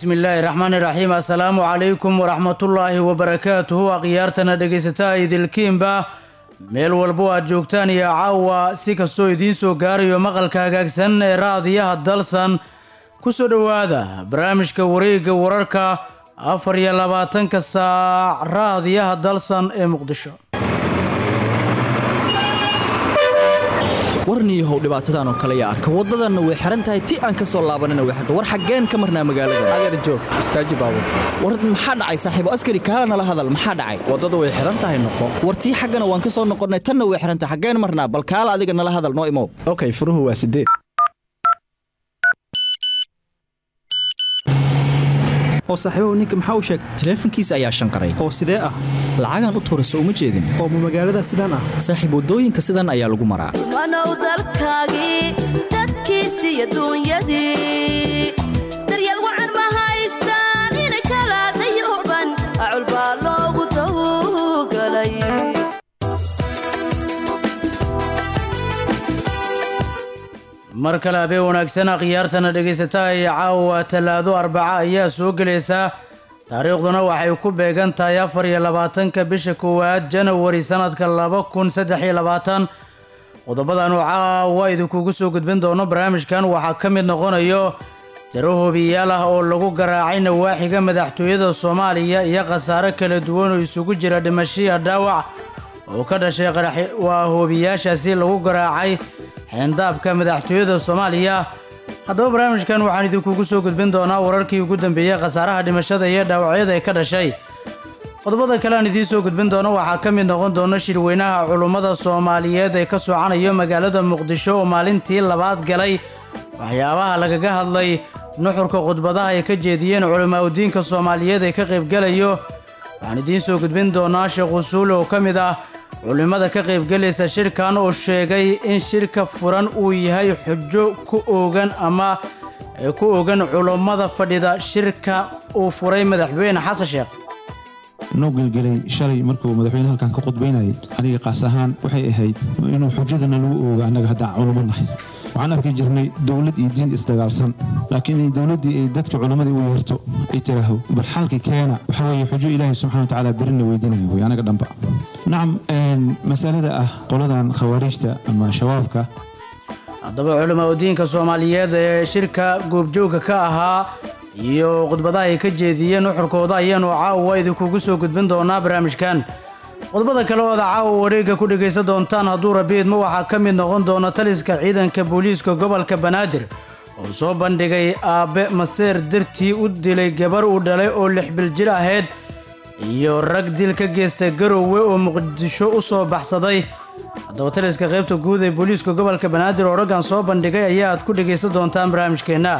bismillaahi raxmaani raxiim assalaamu calaykum waraxmatullaahi wabarakaatuhu akhyaartana dhegaysataa idilkiinba meel walbo aad joogtaan iyo caawa si kastoo idiin soo gaarayo maqalka hagaagsan ee raadiyaha dalsan ku soo dhowaada barnaamijka wareegga wararka 24 saac raadiyaha dalsan ee muqdisho warniyahow dhibaatadan oo kale yaa arka waddadanna way xiran tahay ti aan ka soo laabanina way xirta war xaggeen ka marnaa magaalada adeer joog istaaji baabur war maxaa dhacay saaxiibo askari kaalana la hadal maxaa dhacay waddada way xiran tahay noqo war tii xaggana waan ka soo noqonnay tanna way xiran tahay xaggeen marnaa bal kaala adiga nala hadal noo imow okay furuhu waa 8 oo saaxiibo ninka maxaa u sheegay taleefankiisa ayaa shanqaray oo sidee ah lacagan u tuurayso uma jeedin oo magaalada sidaan ah saaxiib wadooyinka sidan ayaa lagu maraa wanow dalkaagii dadkiisi iyo duunyadii daryeel wacan ma haystaan in kala dayuban acul baa loogu tawgalay mar kale habeen wanaagsan akhyaartana dhegaysataa iyo caawa talaado arbaca ayaa soo gelaysa taariikhduna waxay ku beegan tahay 24 bisha koowaad janawari sanadka 2023 qodobadan oo caawa idinkugu soo gudbin doono barnaamijkan waxaa ka mid noqonayo tiro hoobiyaal ah oo lagu garaacay nawaaxiga madaxtooyada Soomaaliya iyo khasaare kala duwan oo isugu jira dhimasho dhaawac oo ka dhashay qarax waa hoobiyaashaasi lagu garaacay xeendabka madaxtooyada Soomaaliya haddaba barnaamijkan waxaan idinkugu soo gudbin doonaa wararkii ugu dambeeyay khasaaraha dhimashada iyo dhaawacyada ka dhashay qodobada kale aan idiin soo gudbin doono waxaa ka mid noqon doona shirweynaha culummada Soomaaliyeed ee ka socanayo magaalada Muqdisho oo maalintii labaad galay waxyaabaha lagaga hadlay nuxurka khudbadaha ay ka jeediyeen culimada Soomaaliyeed ee ka qayb galayo waxaan idiin soo gudbin doonaa Sheekh Usuul oo ka mid ah culimada ka qayb galaysa shirkan oo sheegay in shirka furan uu yahay xujo ku oogan ama ku oogan culimada fadhida shirka uu furay madaxweyne Xasan Sheekh noo gelgelay shalay markuu madaxweyne halkan ka qodbeynayay aniga qaas ahaan waxay ahayd inuu xujadana lagu ooga anaga hadda culimo nahay waxaan arki jirnay dawlad iyo diin isdagaalsan laakiin dawladii ay dadka culimadii u yeerto ay tiraaho bal xalki keena waxa weeye xujo ilaahay subxaanahu wa ta'aala birina weydiinayo way anaga dhanba nacam mas'alada ah qoladan khawaarijta ama shabaabka haddaba culimada Soomaaliyeed ee shirka goobjooga ka ahaa iyo khudbadaha ay ka jeediyeen nuxurkooda ayaanu caawa idinkugu soo gudbin doonaa barnaamijkan qodobada kale oo caawa wareegga ku dhageysan doontaan hadduu rabiidmo waxaa ka mid noqon doona taliska ciidanka booliiska gobolka Banaadir oo soo bandhigay aabe maseer dartii u dilay gabar uu dhalay oo 6 bil jir ahayd iyo rag dil ka geystay Garowe oo Muqdisho u soo baxsaday haddaba taliska qaybta guud ee booliiska gobolka Banaadir oo raggan soo bandhigay ayaa ku dhageysan doontaan barnaamijkeena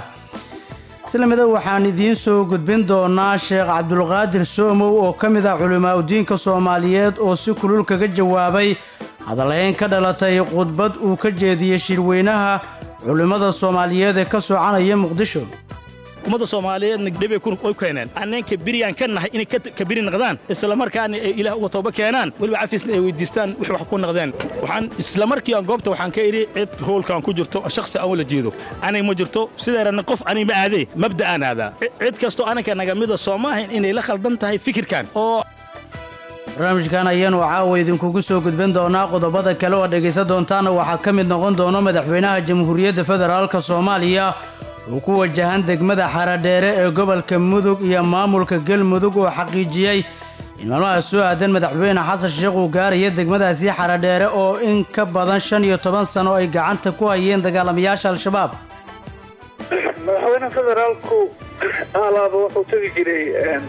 islamada waxaan idiin soo gudbin doonaa Sheekh Cabdulqaadir Soomow oo ka mid ah culimada Soomaaliyeed oo si kulul kaga jawaabay hadalhayn ka dhalatay khudbad uu ka jeediyay shirweynaha culimada Soomaaliyeed ee ka soconaya Muqdisho umada Soomaaliyeedna dhibay ku keeneen anneenka biriyaan ka nahay inay ka biri noqdaan isla markaana Ilaah uga tooba keenaan waliba cafisna ay weydiistaan wax ku noqdeen waxaan isla markii aan goobta waxaan ka iri cid hoolkan ku jirto shakhsi aan wala jeedo anay ma jirto sideerana qof anay ma aaday mabda'an hada cid kasto anaka naga mid Soomaaliyeed inay la khaldan tahay fikirkan oo barnaamijkan ayaanu caawa idinkugu soo gudbin doonaa qodobada kale oo dhageysan doontaan waxaa ka mid noqon doona madaxweynaha Jamhuuriyadda Federaalka Soomaaliya oo ku wajahan degmada Xaradheere ee gobolka Mudug iyo maamulka Galmudug oo xaqiijiyay in maalmaha soo aadan madaxweyne Xasan Sheekh uu gaarayo degmadaasi Xaradheere oo in ka badan 15 sano ay gacanta ku hayeen dagaalamayaasha Al-Shabaab madaxweynaha federaalku alaaba wuxuu tagi jiray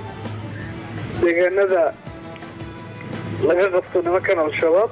deegaanada laga qabto nimankan Al-Shabaab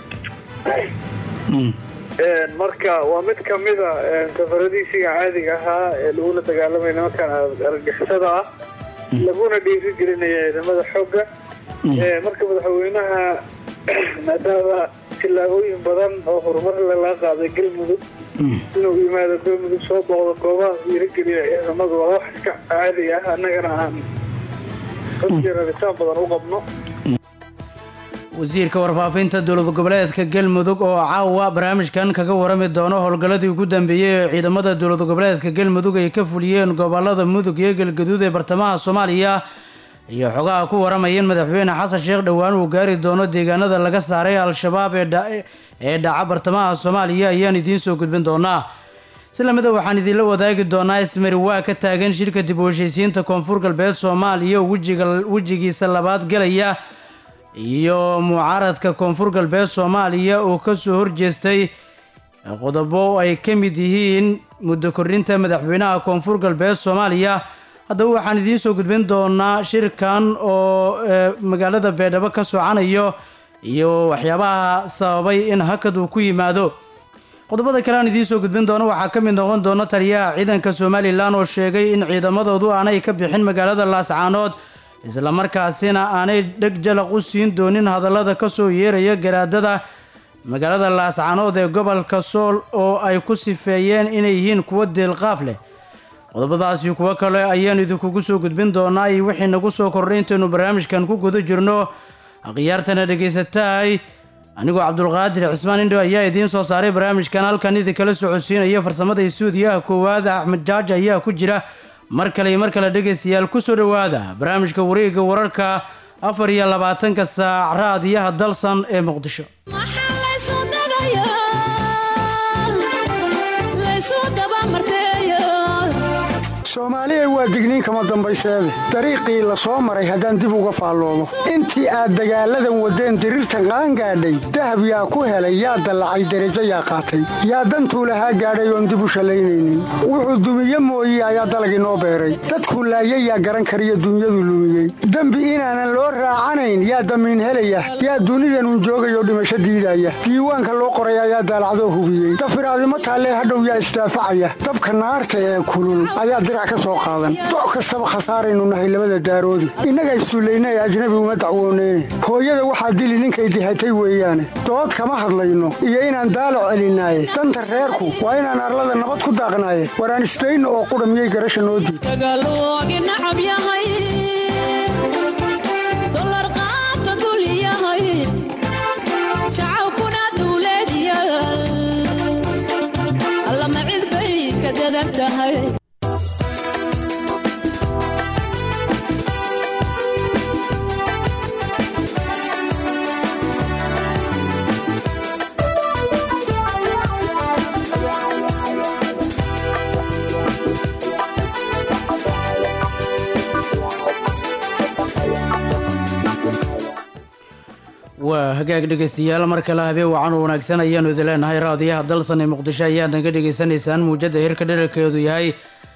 marka waa mid ka mid ah safaradiisiga caadiga ahaa ee lagula dagaalamay nimankan argagixisada ah laguna dhiirigelinaya ciidamada xoogga marka madaxweynaha maadaama tillaabooyin badan oo horumar laga qaaday Galmudug inuu yimaado Galmudug soo booqdo goobaha dhiirigeliya ciidamada waa wax iska caadi ah annagana aan rabitaan badan u qabno wasiirka warfaafinta dowlad goboleedka galmudug oo caawa barnaamijkan kaga warami doono howlgalladii ugu dambeeyey ee ciidamada dowlad goboleedka galmudug ay ka fuliyeen gobolada mudug iyo galgaduud ee bartamaha soomaaliya iyo xogaha ku waramayeen madaxweyne xasan sheekh dhowaan uu gaari doono deegaanada laga saaray al-shabaab ee dhaca bartamaha soomaaliya ayaan idiin soo gudbin doonaa islamida waxaan idinla wadaagi doonaa ismari waa ka taagan shirka dib u heshiisiinta koonfur galbeed soomaaliya oo wejigiisa labaad galaya iyo mucaaradka koonfur galbeed soomaaliya oo kasoo horjeestay qodobo ay ka mid yihiin muddo kordhinta madaxweynaha koonfur galbeed soomaaliya haddaba waxaan idiin soo gudbin doonaa shirkan oo magaalada beedhabo ka socanayo iyo waxyaabaha sababay in hakad uu ku yimaado qodobada kale aan idiin soo gudbin doono waxaa ka mid noqon doona taliyaha ciidanka somalilan oo sheegay in ciidamadoodu aanay ka bixin magaalada laascaanood islamarkaasina aanay dheg jalaq u siin doonin hadallada kasoo yeeraya garaadada magaalada laascaanood ee gobolka sool oo ay ku sifeeyeen inay yihiin kuwo deelqaaf leh qodobadaasi kuwo kale ayaan idinkugu soo gudbin doonaa iyo wixii nagu soo kordhay intaynu barnaamijkan ku guda jirno akhyaartana dhegaysatahay anigoo cabdulqaadir cismaan indho ayaa idiin soo saaray barnaamijkan halkan idinkala socodsiinaya farsamada istuudiyaha koowaad axmed jaaji ayaa ku jira mar kale iyo mar kale dhegaystayaal ku soo dhowaada barnaamijka wareegga wararka 24 saac raadiyaha dalsan ee muqdisho soomaaliya waa digniin kama dambayseede dariiqii la soo maray haddaan dib uga faalloobo intii aad dagaalladan waddeen diriirtan qaangaadhay dahab yaa ku helay yaa dallacay derajo yaa qaatay yaa dantuu lahaa gaadhay oon dib u shallaynaynin wuxuu dumiye mooye ayaa dalagii noo beeray dadku laayay yaa garan kariyo dunyadu lumiyey dembi inaanan loo raacanayn yaa damiin helaya yaa dunidanun joogayoo dhimasho diidaya diiwaanka loo qoray ayaa daalacdoo hubiyey dafiraadimo taallee hadhow yaa isdaafacaya dabka naarta ee kulul ayaa doc kastaba khasaaraynu nahay labada daaroodi innaga issullayna ee ajnabi uma dacwooneyne hooyada waxaa dili ninkay dihatay weeyaane dood kama hadlayno iyo inaan daalac celinaaye danta reerku waa inaan arlada nabad ku daaqnaaye waraan isdayno oo qudha miyay garasha noo diid waa hagaag dhegaystayaal mar kale habeen wacan u wanaagsan ayaanu idin leenahay raadiyaha dalsan ee muqdisho ayaad naga dhegaysanaysaan muujada hirka dherarkeedu yahay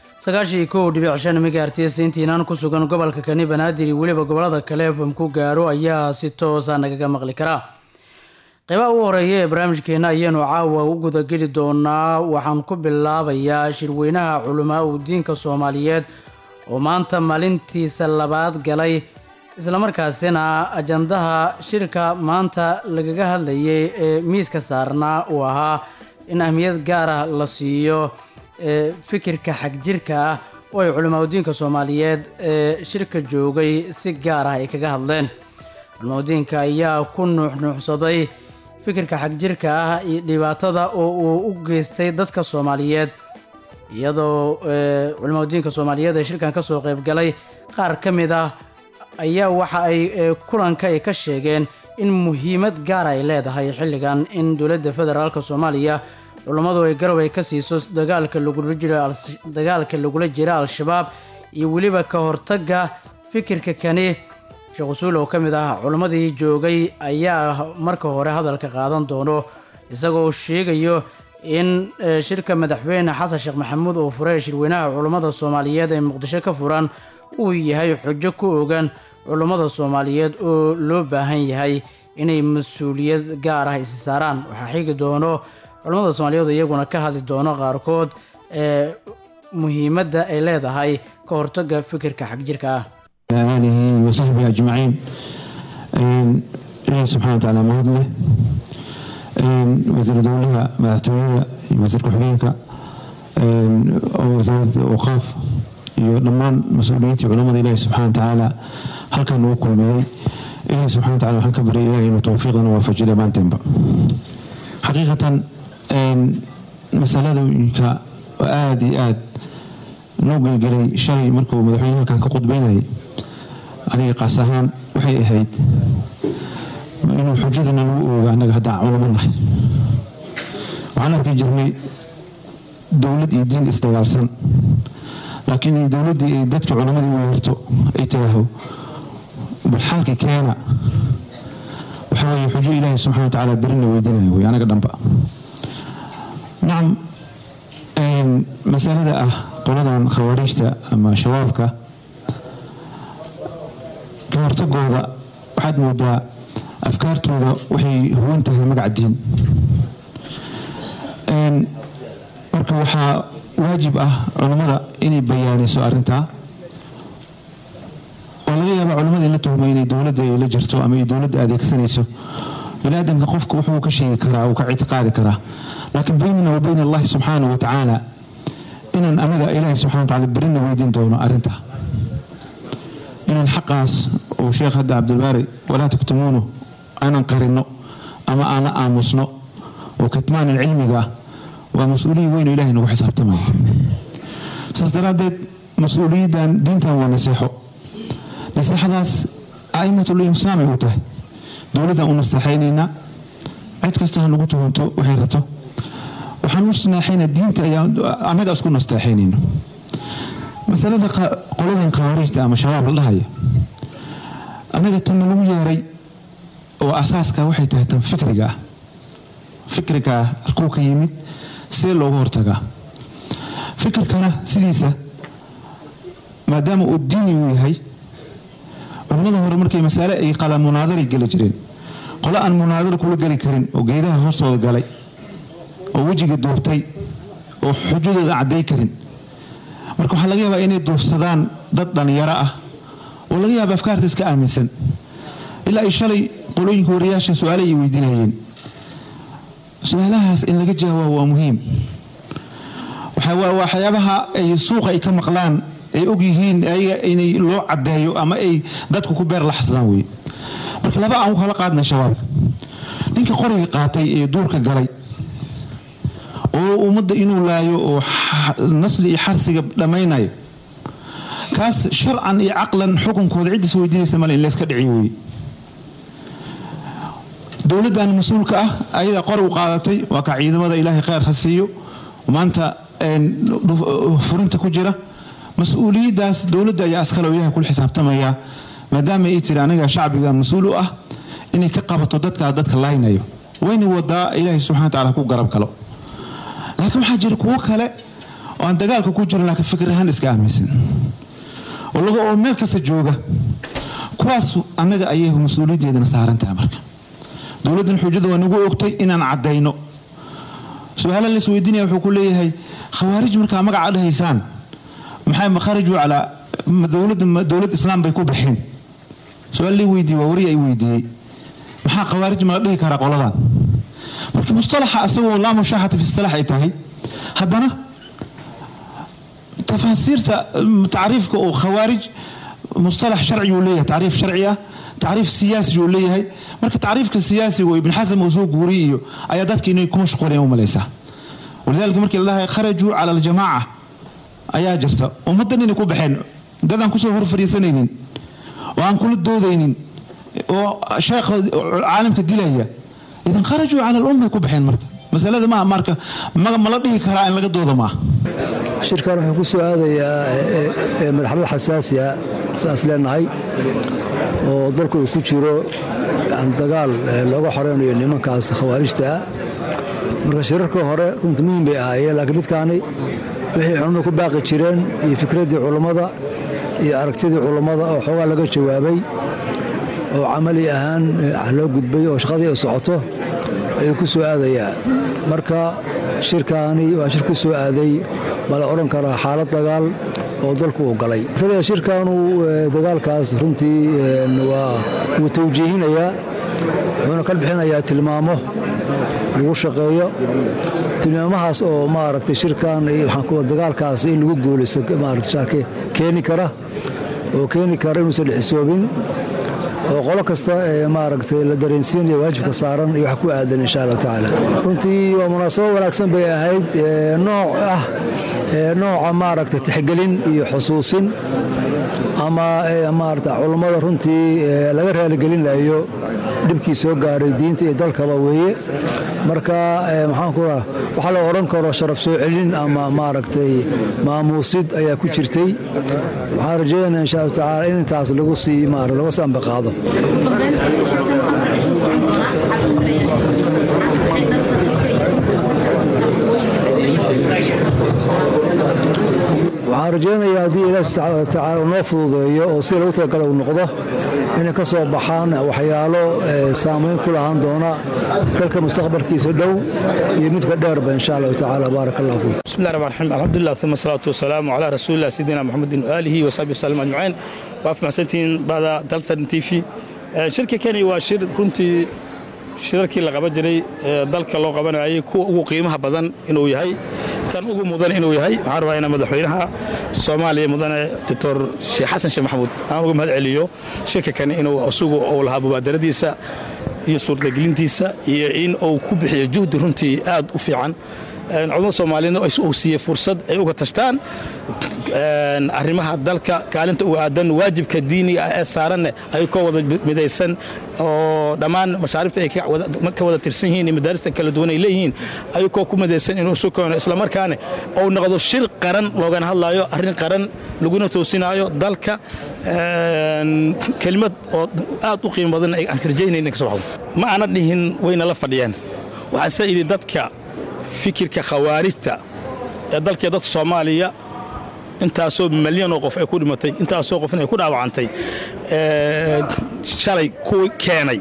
91.5 megahertz intiinaan ku sugan gobolka kani banaadir iyo weliba gobolada kale FM ku gaaro ayaa si toosa nagaga maqli karaa qeybaha ugu horeeya ee barnaamijkeena ayaanu caawa u gudageli doonaa waxaan ku bilaabayaa shirweynaha culamaa u diinka soomaaliyeed oo maanta maalintiisa labaad galay islamarkaasina ajandaha shirka maanta lagaga hadlayay ee miiska saarnaa uu ahaa in ahmiyad gaar ah la siiyo fikirka xagjirka ah oo ay culimaadudiinka soomaaliyeed ee shirka joogay si gaar ah ay kaga hadleen culimaadudiinka ayaa ku nuuxnuuxsaday fikirka xagjirka ah iyo dhibaatada oo uu u geystay dadka soomaaliyeed iyadoo culimaadudiinka soomaaliyeed ee shirkan kasoo qayb galay qaar ka mid ah ayaa waxa ay kulanka ay ka sheegeen in muhiimad gaar ay leedahay xilligan in dowladda federaalka soomaaliya culammadu ay garab ay ka siiso dagaalka lagula jira al-shabaab iyo weliba ka hortagga fikirka kani sheekh usuul oo ka mid ah culammadii joogay ayaa marka hore hadalka qaadan doono isagoo sheegayo in shirka madaxweyne xasan sheekh maxamuud oo furay shirweynaha culammada soomaaliyeed ee muqdisho ka furan uu yahay xujo ku ogan culummada soomaaliyeed oo loo baahan yahay inay mas-uuliyad gaar ah isi saaraan waxaa xigi doono culummada soomaaliyeed iyaguna ka hadli doono qaarkood ee muhiimadda ay leedahay ka hortagga fikirka xagjirka ah aalihi wa saxbihi ajmaciin ilaahi subxana wa tacaala mahad leh wasiir dowlaha madaxtooyada iyo wasiirka xogeenka wasaaradda awqaaf iyo dhammaan mas-uuliyiintii culamada ilaahi subxana wa tacaala halkan ugu kulmiyey إلهي سبحانه وتعالى وحن كبر إلهي إنه توفيقنا وفجر ما تنبع حقيقة مسألة آدي نوغل قلي شري مركو مدحوين كان كقود بيني أنا قاسهان وحي هيد إنه حجتنا وأنا قاعد علماء وأنا في جرمي دولة الدين استغارسن لكن دولة دتك علماء ويرتو ايتراهو بالحال كان وحاول حجة إلهي سبحانه وتعالى برنا ويدنا وأنا قدام بقى نعم مسألة قولنا خوارجتا أما شبابك كهرتقوا ذا واحد مودا أفكار تودا وحي هو انتهى مقع الدين marka waxaa waajib culimada inay bayaaniso arintaa oo laga yaaba culimada in la tuhmo inay dowladda ay la jirto ama ay dowladda adeegsanayso biniaadamka qofka wuxuu ka sheegi karaa uu ka ictiqaadi karaa laakiin baynana wa bayna allahi subxaanahu wa tacaala inaan anaga ilaahay subxana wa tacaala berina weydiin doono arintaa inaan xaqaas uu sheekh hadda cabdilbaari walaa taktumuunu aanan qarino ama aan la aamusno oo kitmaan cilmiga ومسؤولية وين إلهي نقول حساب تمام. سأستردد مسؤولية دين تام ونصيحه. نصيحة ناس أئمة الإسلام يقولها. دولة ونستحيلنا عد كستها نقطه وانتو وحيرته. وحنوصلنا حين الدين أنا دا أسكن نستحيلين. مسألة قولنا خوارج تام شباب الله هي. أنا دا تنلوية ري وأساسك وحي تهتم فكرك الكوك يميت see looga hortagaa fikirkana sidiisa maadaama uu diini uu yahay culimada hore markay mas'ale ay qala munaadari gali jireen qola aan munaadar kula gali karin oo geedaha hoostooda galay oo wajiga doortay oo xujadooda caday karin marka waxa laga yaabaa inay doofsadaan dad dhalinyaro ah oo laga yaabo afkaarta iska aaminsan ilaa ay shalay qolooyinka wariyaasha su'aalo ay weydiinayeen سؤالها إن لقيت جواب ومهم وحيابها أي سوق أي كم قلان أي أجيهين أي إني لو عدايو أما أي ذاتك كبير لحظناوي لكن لا بقى خلقاتنا شباب نيك قرية قاتي دورك جري ومد إنه لا يو نسل يحرث لما يناي كاس شرعا عقلا حكم كود عدة سويدين سمال إلا سكدعيوي دولة المسؤولة أيضا قروا قادتي وكعيد ماذا إلهي خير حسيو وما أنت فرنت كجرة مسؤولية داس دولة يا أسخلوا إياها كل حساب تمايا ما دام إيتر أنا شعبي مسؤولة إني كقبض ضدك الله ينايو وين ودا إلهي سبحانه وتعالى كو قرب كلو لكن حاجر كوكله وأنت قال كوجر لك فكر هندس كاميسن والله أمير كسجوجة كواس أنا أيه مسؤولية جدا سهران تامرك دولة الحجة ونقول أكتي إن أنا عدينه سؤال اللي سويدني وحكوا لي هي خوارج مركا مقعد هيسان محايا خرجوا على دولة إسلام بيكون بحين سؤال لي ويدي ووري أي ويدي محا خوارج ما ليه كرا قولان مركا مصطلح أسوه لا مشاحة في الصلاح إتاهي هدنا تفسير تعريفك أو خوارج مصطلح شرعي وليه تعريف شرعية تعريف سياسي وليه هي marka taariifka siyaasiga oo ibn Hazm uu soo guuriyo ayaa dadka inay ku mashquuleen u malaysaa walidaalka markii Allah kharaju ala al-jamaa ayaa jirta ummadan inay ku baxeen dadan ku soo hor fariisanaynin oo aan kula doodaynin oo sheekh caalamka dilaya idan kharaju ala al-umma ku baxeen marka masalada marka ma la dhihi karaa in laga doodo ma shirkan wuxuu ku soo aadayaa marxalad xasaasiya saas leenahay oo dalku ku jiro dagaal looga xoreynayo nimankaas khawaarijta marka shirarka hore runtii muhiim bay ahaayeen laakiin midkaani wixii xunno ku baaqi jireen iyo fikradii culimada iyo aragtidii culimada oo xoogaa laga jawaabay oo camali ahaan loo gudbay oo shaqadii ay socoto ayuu ku soo aadayaa marka shirkaani waa shir ku soo aaday bala oran karaa xaalad dagaal oo dalku u galay shirkaanu dagaalkaas runtii waa uu tawjiihinayaa wuxuuna ka bixinayaa tilmaamo lagu shaqeeyo tilmaamahaas oo maaragtay shirkan waxaan ku dagaalkaas in lagu guulaysto maaragtay keeni kara inuusan xisoobin oo qolo kasta maaragtay la dareensiinayo waajibka saaran iyo wax ku aadan insha Allah tacaala runtii waa munaasabo wanaagsan bay ahayd nooca maaragtay tixgelin iyo xusuusin ama maaragtay culummada runtii laga raaligelinayo dhibkii soo gaaray diinta iyo dalkaba weeye marka maxaan ku waxaa la oran karo sharaf soo celin ama maaragtay maamuusid ayaa ku jirtay waxaan rajaynayaa insha Allah tacaala in intaas lagu sii lagu saambaqaado waxaan rajaynayaa haddii ilaahi subxaanahu wa tacaala uu noo fududeeyo oo si lagu talagala uu noqdo inay ka soo baxaan waxyaalo saamayn ku lahaan doona dalka mustaqbalkiisa dhow iyo midka dheerba insha allahu tacaala baaraka allahu fiik bismillahi rahmaani rahiim alxamdulilah uma asalaatu wasalaamu calaa rasuulillah sayidina maxamedin waaalihi wasaxbihi wasallam ajmaciin waa mahadsantihiin baada dalsan t v shirka kani waa shir runtii shirarkii la qaban jiray dalka loo qabanayay kuwa ugu qiimaha badan inuu yahay kan ugu mudan inuu yahay waxaan rabaa inaan madaxweynaha Soomaaliya mudane Dr. Sheekh Xasan Sheekh Maxamuud aan uga mahad celiyo shirka kani inuu asugu oo lahaa mubaadaradiisa iyo suurtagelintiisa iyo in uu ku bixiyo juhdi runtii aad u fiican cudurka Soomaaliyeed oo siiyay fursad ay uga tashtaan arrimaha dalka kaalinta uga aadan waajibka diiniga ee saaran ay ka wada midaysan oo dhammaan mashaariifta ay ka wada tirsan yihiin madaarista kala duwan ay leeyihiin ay ku midaysan inuu soo koono isla markaana oo noqdo shir qaran looga hadlayo arrin qaran laguna toosinayo dalka kelmad oo aad u qiimo badan ay arjaynayna ka soo baxdo ma ana dhihin wayna la fadhiyaan waxa sayid dadka fikirka khawaarijta ee dalka dadka Soomaaliya intaasoo milyan oo qof ay ku dhimatay intaasoo qof ay ku dhaawacantay shalay ku keenay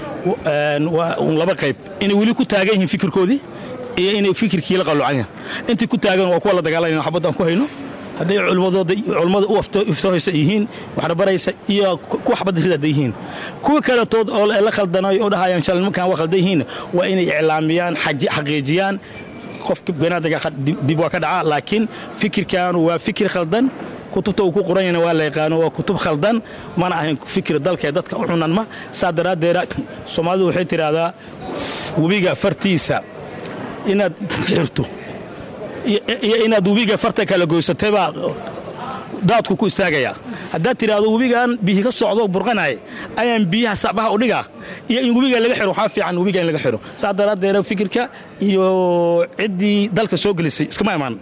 laba qayb inay wali ku taagan yihiin fikirkoodii iyo inay fikirkii la qaluucan intii ku taagan waa kuwa la dagaalanayna xabaddan ku hayno haday culimada u iftooysa yihiin waxna baraysa iyo ku xabad ridada yihiin kuwa kale tood oo la khaldanayo oo dhahayaan shalay markaan wax khaldan yihiin waa inay iclaamiyaan xaqiijiyaan qofka banaadga dib waa ka dhaca laakiin fikirkan waa fikir khaldan kutubta uu ku qorayna waa la yaqaan waa kutub khaldan mana ahayn fikir dalka dadka u cunaan ma saadaradeera Soomaalidu waxay tiraahdaa wabiga fartiisa inaad xirto iyo inaad wabiga farta kala goysatay baa daadku ku istaagaya haddaad tiraahdo wabigan biyo ka socdo burqanay ayaan biyaha sabaha u dhigaa iyo in wabiga laga xiro waxa fiican wabiga in laga xiro saadaradeera fikirka iyo cidii dalka soo gelisay iskama imaan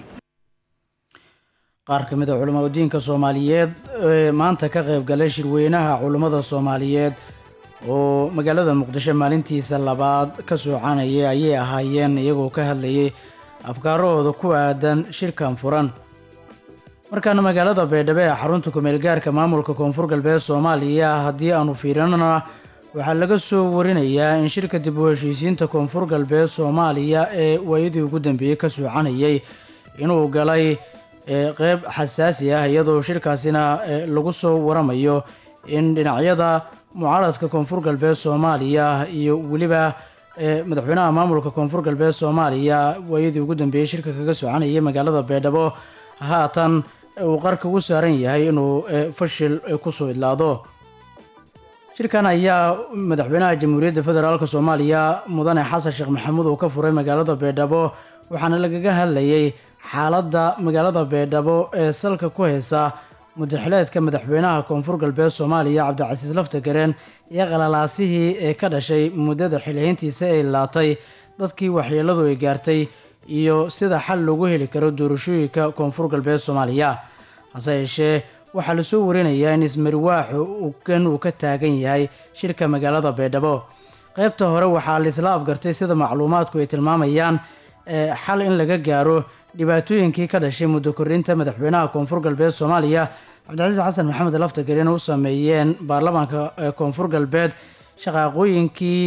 qaar kamid ah culimada diinka Soomaaliyeed maanta ka qayb galay shirweynaha culimada Soomaaliyeed oo magaalada Muqdisho maalintiisa labaad ka soocanayay ayay ahaayeen iyagoo ka hadlayay afkaarooda ku aadan shirkan furan markaana magaalada Baydhabo ee xarunta kumeel gaarka maamulka Koonfur Galbeed Soomaaliya hadii aanu fiirinana waxaa laga soo warinayaa in shirka dib u heshiisiinta Koonfur Galbeed Soomaaliya ee waayadii ugu dambeeyay ka soocanayay inuu galay qayb xasaasi ah iyadoo shirkaasina lagu soo waramayo in dhinacyada mucaaradka Koonfur Galbeed Soomaaliya iyo waliba madaxweynaha maamulka Koonfur Galbeed Soomaaliya waayadii ugu dambeeyay shirka kaga soocanayay magaalada Baydhabo haatan uu qarka ugu saaran yahay inuu fashil ku soo idlaado shirkan ayaa madaxweynaha Jamhuuriyadda Federaalka Soomaaliya mudane Xasan Sheekh Maxamuud oo ka furay magaalada Baydhabo waxaana lagaga hadlayay xaaladda magaalada Baydhabo ee salka ku haysa madaxweynaha madaxweynaha Koonfur Galbeed Soomaaliya Cabdicasiis Laftagareen iyo qalalaasihii ee ka dhashay muddada xilhiintiisa ee laatay dadkii waxyeeladu ay gaartay iyo sida xal loogu heli karo doorashooyinka Koonfur Galbeed Soomaaliya hase yeeshee waxaa la soo warinayaa in ismarwaaxu uu ka taagan yahay shirka magaalada Baydhabo qaybta hore waxaa la isla afgartay sida macluumaadku ay tilmaamayaan xal in laga gaaro dhibaatooyinkii ka dhashay muddo kordhinta madaxweynaha Koonfur Galbeed Soomaaliya Cabdicasiis Xasan Maxamed Laftagareen oo sameeyeen baarlamaanka Koonfur Galbeed shaqooyinkii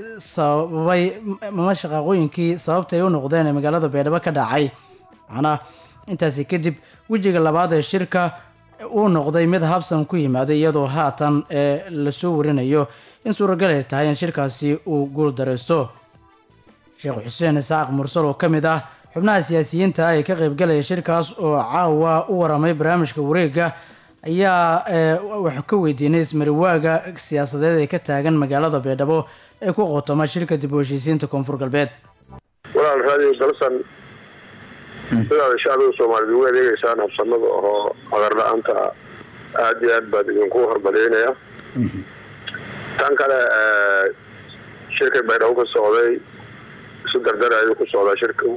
sababtay u noqdeen magaalada Baydhabo ka dhacay macna intaasi kadib wajiga labaad ee shirka uu noqday mid habsan ku yimaaday iyadoo haatan la soo warinayo in suuragal ay tahay in shirkaasi uu guul dareysto Sheekh Xuseen Isaaq Mursal oo kamid ah xubnaha siyaasiyiinta ay ka qayb galay shirkaas oo caawa u waramay barnaamijka wareegga ayaa waxaa ka weydiinay ismariwaaga siyaasadeed ee ka taagan magaalada baydhabo ee ku qotoma shirka dib u heshiisiinta koonfur galbeed. walaal raadiyo dalsan sidaad shacbiga Soomaaliyeed ugu adeegaysaan habsamada oo agar la'aanta aad iyo aad baad idinku hormariynaya tan kale shirka baydhabo ka socday si dardar ayuu ku socdaa shirku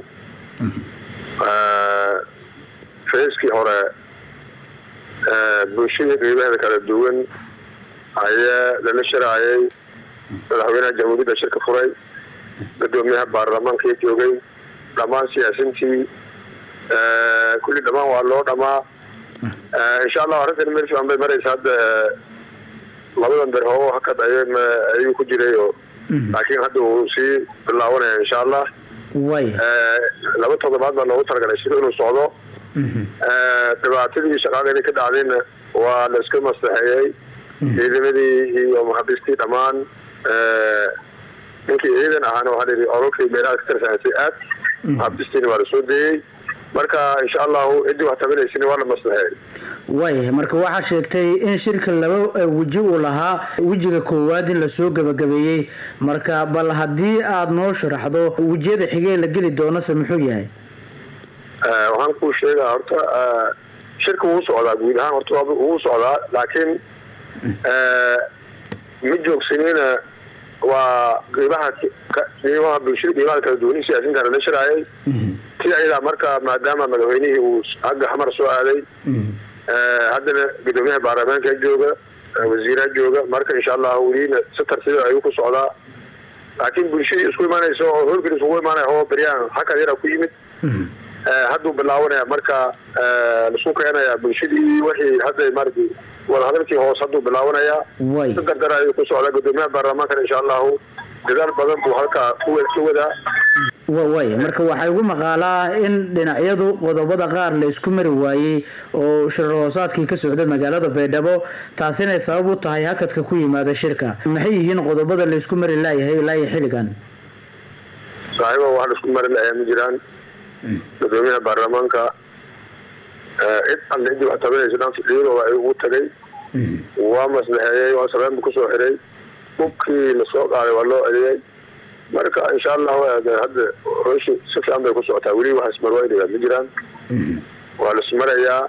feeskii hore bulshada qeybaha kala duwan ayaa lala sharaacay madaxweynaha jamhuuriyadda shirka furay gudoomiyaha baarlamaanka joogay dhammaan siyaasiyiintii kulli dhammaan waa loo dhamaa insha Allah arrintan meel fiican bay maraysaa hadda labadan ber hoo hakad ayuu ku jiray laakiin hadda uu sii bilaabanaya insha Allah laba toddobaad baa loogu talagalay sida inuu socdo dhibaatadii shaqaaleedii ka dhacdayna waa la iska maslaxeeyey ciidamadii iyo maxaabiistii dhammaan ninkii ciidan ahaana waxaa la yidhi ololkii meelaha ka tirsanaysa aad maxaabiistiina waa la soo deeyey marka insha allahu ciddii wax tabanaysina waa la maslaxeeyey marka waxaa sheegtay in shirka laba weji uu lahaa wejiga koowaad in lasoo gabagabeeyey marka bal haddii aada noo sharaxdo wejiyada xigee la geli doonase muxuu yahay waxaan kuu sheegaa horta shirka wuu socdaa guud ahaan horta wuu socdaa laakiin ma joogsanina waa qiimaha bulshada qiimaha kala duwan siyaasiyiinta la shiraayay sida ayada marka maadaama madaxweynihii uu xagga xamar soo aaday haddana gudoomiyaha baarlamaanka jooga wasiiraha jooga marka insha Allah weliina si tartiib ayuu ku socdaa laakiin bulshada isku imaanayso oo howlgeli isugu imaanaya oo baryaan hakad yara ku yimid hadduu bilaabanaya marka lasku keenaya bulshadii wixii hadda maaragtay wada hadalkii hoos hadduu bilaabanaya si dardar ayuu ku socdaa gudoomiyaha baarlamaanka insha Allah dadaal badan buu halkaa ku wadaa marka waxaa igu maqaalaa in dhinacyadu qodobada qaar la isku mari waayey oo shirar hoosaadkii ka socda magaalada baydhabo taasina sabab u tahay hakadka ku yimaada shirka maxay yihiin qodobada la isku mari laayahay ilaa iyo xilligan saaxiibo wax la isku mari laayahay ma jiraan gudoomiyaha baarlamaanka cid alle ciddii wax tabanaysa dhanka iyadooda ay ugu tagay waa maslaxeeyey waa sabeen buu kusoo xiray hubkii lasoo qaaday waa loo celiyey marka insha Allah hadda hooshi si fiican bay ku socotaa weli wax ismarwaydiga ma jiraan waa la ismarayaa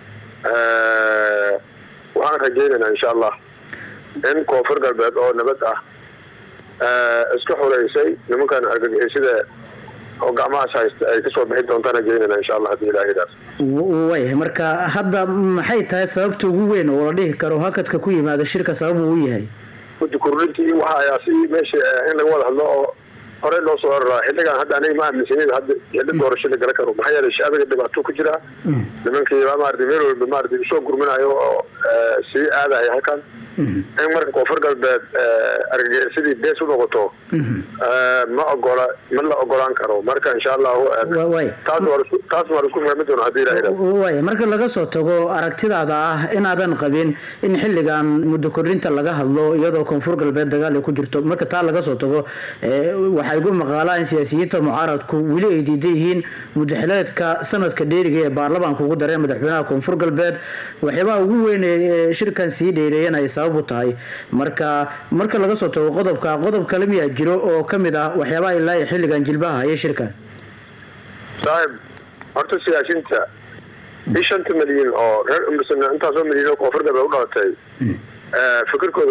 waxaan rajaynaynaa insha Allah in koonfur galbeed oo nabad ah iska xureysay nimankan argagixisada oo gacmahaas haysta ay kasoo bixi doontaan rajaynayna insha Allah haddii ilaahay marka hadda maxay tahay sababta ugu weyn oo la dhihi karo hakadka ku yimaada shirka sabab uu yahay kurintii waxa ayaa si meesha in laga wada hadlo oo hore loo soo raraa xilligan hadda aniga ma aaminsanin hadda xilli doorasho la gala karo maxaa yeelay shacbiga dhibaato ku jira nimankii maaragtay meel walba maaragtay usoo gurminayo oo sii aadaya halkan in marka koonfur galbeed argagixisadii bees u noqoto ma la ogolaan karo marka insha Allah taas waa isku fahmi doona haddii ilaahay marka laga soo tago aragtidaada ah inaadan qabin in xilligan muddo kordhinta laga hadlo iyadoo koonfur galbeed dagaal ay ku jirto marka taa laga soo tago waxay ugu maqaalaa in siyaasiyiinta mucaaradku weli ay diidan yihiin mudaxileedka sanadka dheeriga ee baarlamaanka ugu dareen madaxweynaha koonfur galbeed waxyaabaha ugu weyn ee shirkan sii dheereeyeen ay sabab u tahay marka laga soo tago qodob kale miyaa jiro oo ka mid ah waxyaabaha ilaa iyo xilligan jilbaha haya shirkan saaxiib horta siyaasiyiinta 5 milyan oo reer umbisana intaasoo milyan oo koonfur galbeed u dhalatay fikirkooda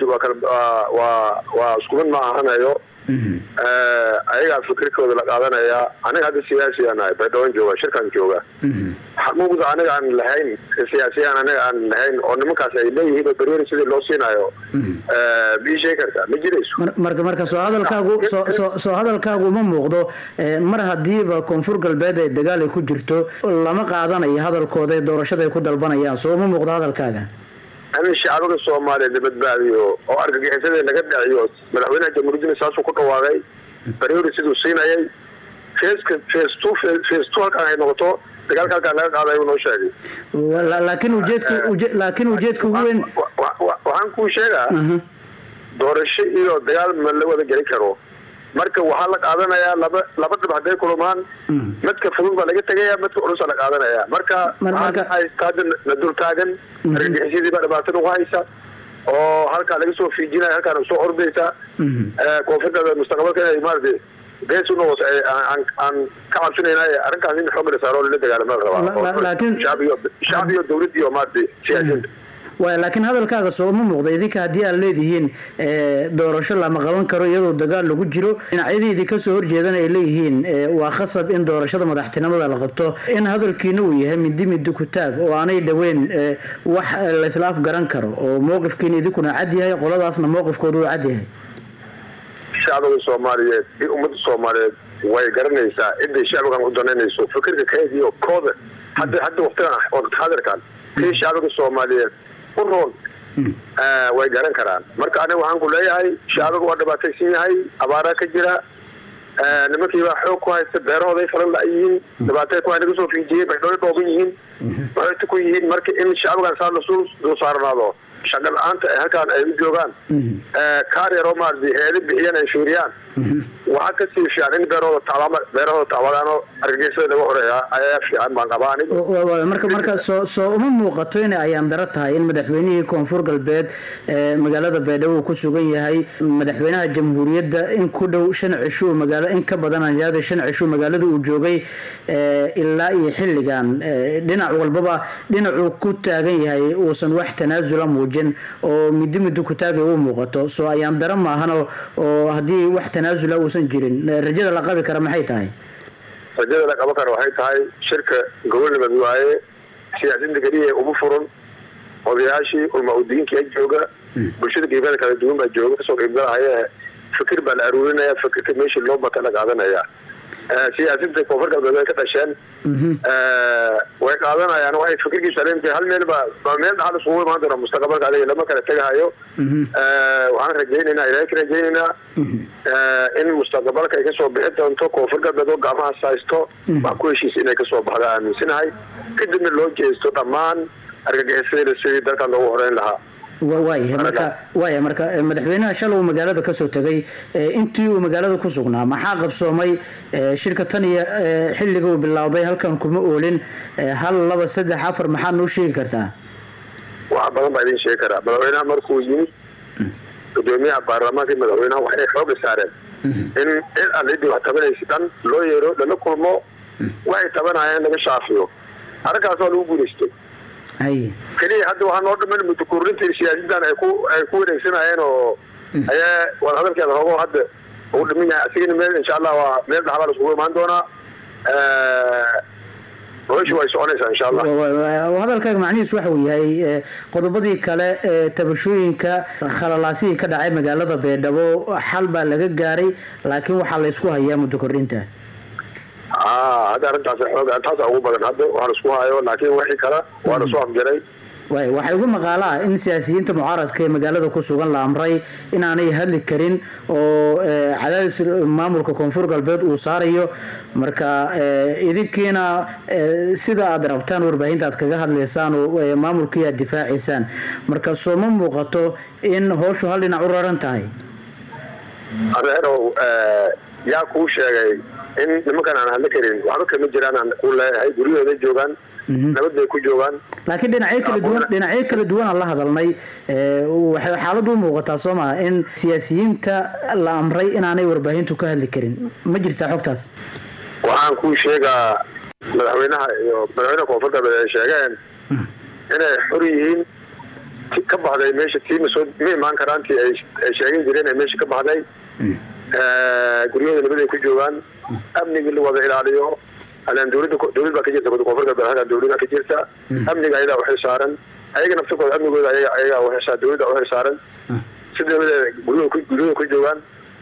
waa isku mid ma ahanayo ayagaa fikirkooda la qaadanaya aniga hadda siyaasiyan ahay baydhawaan jooga shirkan jooga xamuuqda aniga aan lahayn siyaasiyan aniga aan lahayn oo nimankaas ay leeyihiin oo berweri sidii loo siinayo biishey kartaa ma jirayso marka soo hadalkaagu ma muuqdo mar hadiiba koonfur galbeed ay dagaal ay ku jirto lama qaadanayo hadalkooda doorashada ay ku dalbanayaan soo ma muuqdo hadalkaaga أنا الشعب الصومالي اللي بتباديو أو أرجع حسابي اللي قد عيوت ملحونا جمهورية ساسو كتر واقعي بريوري سيدو الصين أي فيس تو كان هاي نقطة تقال كان هذا يونو شيء لكن وجدك وين وهنكون شيء دور الشيء إلى دجال من اللي هو ده جري كرو marka waxaa la qaadanayaa laba dhib hadday kulmaan midka fudud baa laga tegaya midka culusa la qaadanaya marka la dul taagan argagixisyadii baa dhibaatada ugu haysa oo halkaa laga soo fiijinaya halkaana soo ordaysa koonfurta mustaqbalka inay maaragtay bees u noqoto aan ka cabsinayna arrinkaas in xoog la saaro lala dagaalamo rabaa shacab iyo dowlad iyo maaragtay siyaasiyiinta laakiin hadalkaaga sooma muuqda idinka haddii aad leedihiin doorasho lama qaban karo iyadoo dagaal lagu jiro dhinacyadiidii kasoo horjeedana ay leeyihiin waa khasab in doorashada madaxtinimada la qabto in hadalkiina uu yahay midi ku taag oo aanay dhaweyn wax laysla afgaran karo oo mowqifkiina idinkuna cad yahay qoladaasna mowqifkooda uu cad yahay shacbiga soomaaliyeed iyo ummadda soomaaliyeed way garanaysaa ciday shacbigan u danaynayso fikirka keed iyo kooda hadda waqti hadirkan kii shacbiga soomaaliyeed u roon way garan karaan marka aniga waxaan ku leeyahay shacbiga waa dhibaataysan yahay abaaraa ka jira nimankiibaa xoog ku haysta beerahooday falan la-yihiin dhibaatay ku naga soo fiijiyey bay dhoy dhooban yihiin waxayta ku yihiin marka in shacbigan saa lasuu dul saarnaado shaqa la-aanta ay halkaan ay u joogaan kaar yaroo maaragtay heeda bixiyaan ay fiiriyaan waxaa ka sii fiican in beerahooda tacbadaanoo argagixisada laga horeeya ayaa fiican baan qabaa aniga marka soo uma muuqato in ayaan daro tahay in madaxweynihii koonfur galbeed magaalada baydhabo uu ku sugan yahay madaxweynaha jamhuuriyadda in ku dhow 5 cisho magaalo in ka badan aan 5 cisho magaalada uu joogay ilaa iyo xilligan dhinac walbaba dhinacuu ku taagan yahay uusan wax tanaasula muujin oo midi ku taagay uu muuqato soo ayaan daro maahan oo haddii wax tanaasula uusan jirin rajada la qabi kara maxay tahay rajada la qaban kara waxay tahay shirka gobolnimad waaye siyaasiyiinta keliya uma furan odayaashii ulma-udiyinkii ay jooga bulshada qiibada kala duwan baa jooga kasoo qiibgalahaya fikir baa la aruurinaya fikirka meeshii loo bata la qaadanaya siyaasiyiinta koonfur galbeed way ka dhasheen way qaadanayaan waxay fikirkii saleemtay hal meel baa meel dhaxal isugu imaan doona mustaqbalka adiga lama kala tegahayo waxaan rajaynaynaa ilaahay ka rajaynaynaa in mustaqbalka ay kasoo bixi doonto koonfur galbeed oo gacmahaas haysto wax ku heshiis inay kasoo baxda aaminsanahay kadibna loo jeesto dhammaan argagixisada sidii dalkan loogu horeyn lahaa marka madaxweynaha shalay uu magaalada kasoo tagay intii uu magaalada ku sugnaa maxaa qabsoomay shirka tan iyo xilliga uu bilowday halkan kuma oolin 1 2 3 4 maxaa noo sheegi kartaa wax badan baa idin sheegi karaa madaxweynaha markuu yimid gudoomiyaha baarlamaanka madaxweynaha waxay xooga saareen in alidii wax tabanaysa dhan loo yeero lala kulmo waxay tabanayaan laga shaafiyo arrinkaas waa lagu guulaystay keliya hadda waxaa noo dhaman mutakurinta siyaasiyiintan ay ku wareegsanayeen oo ayaa wada hadalkeeda hoogo hadda uu dhiman yahay asigana meel insha allah waa meel dhaxbaa la isugu imaan doonaa howshu way soconaysaa insha allah hadalkaaga macnihiisu waxa uu yahay qodobadii kale tabashooyinka khalalaasihii ka dhacay magaalada baydhabo xal baa laga gaaray laakiin waxaa la isku hayaa mutakorinta hadda arrintaas ugu badan hadda waxaa la isku hayo laakiin wixii kale waa la soo afjaray waxay ugu maqaalaa in siyaasiyiinta mucaaradka ee magaalada ku sugan la amray inaanay hadli karin oo cadaadis maamulka koonfur galbeed uu saarayo marka idinkiina sida aad rabtaan warbaahinta aad kaga hadlaysaan oo maamulkii aad difaacaysaan marka soo ma muuqato in howshu hal dhinac u raran tahay yaa kuu sheegay in nimankan aan hadla karin waxba kama jiraan aan ku leeyahay guryahooday joogaan nabad bay ku joogaan laakiin dhinacyo kala duwan aan la hadalnay waxay xaaladu u muuqataa soo maa in siyaasiyiinta la amray inaanay warbaahintu ka hadli karin ma jirtaa xogtaas waxaan kuu sheegaa madaxweynaha iyo madaxweynaha koonfur galbeed ay sheegeen inay xor yihiin ka baxday meesha tii ma imaan karaan tii ay sheegan jireen ee meesha ka baxday guryahooda nabad ay ku joogaan amnigii la wada ilaaliyo alaan dowlad baa ka jirta koonfur galbeed halkaan dowlada ka jirta amniga ayadaa waxay saaran ayaga naftakooda amnigooda ayagaa waxay dowladda waxay saaran si dowlada guryahooda ku joogaan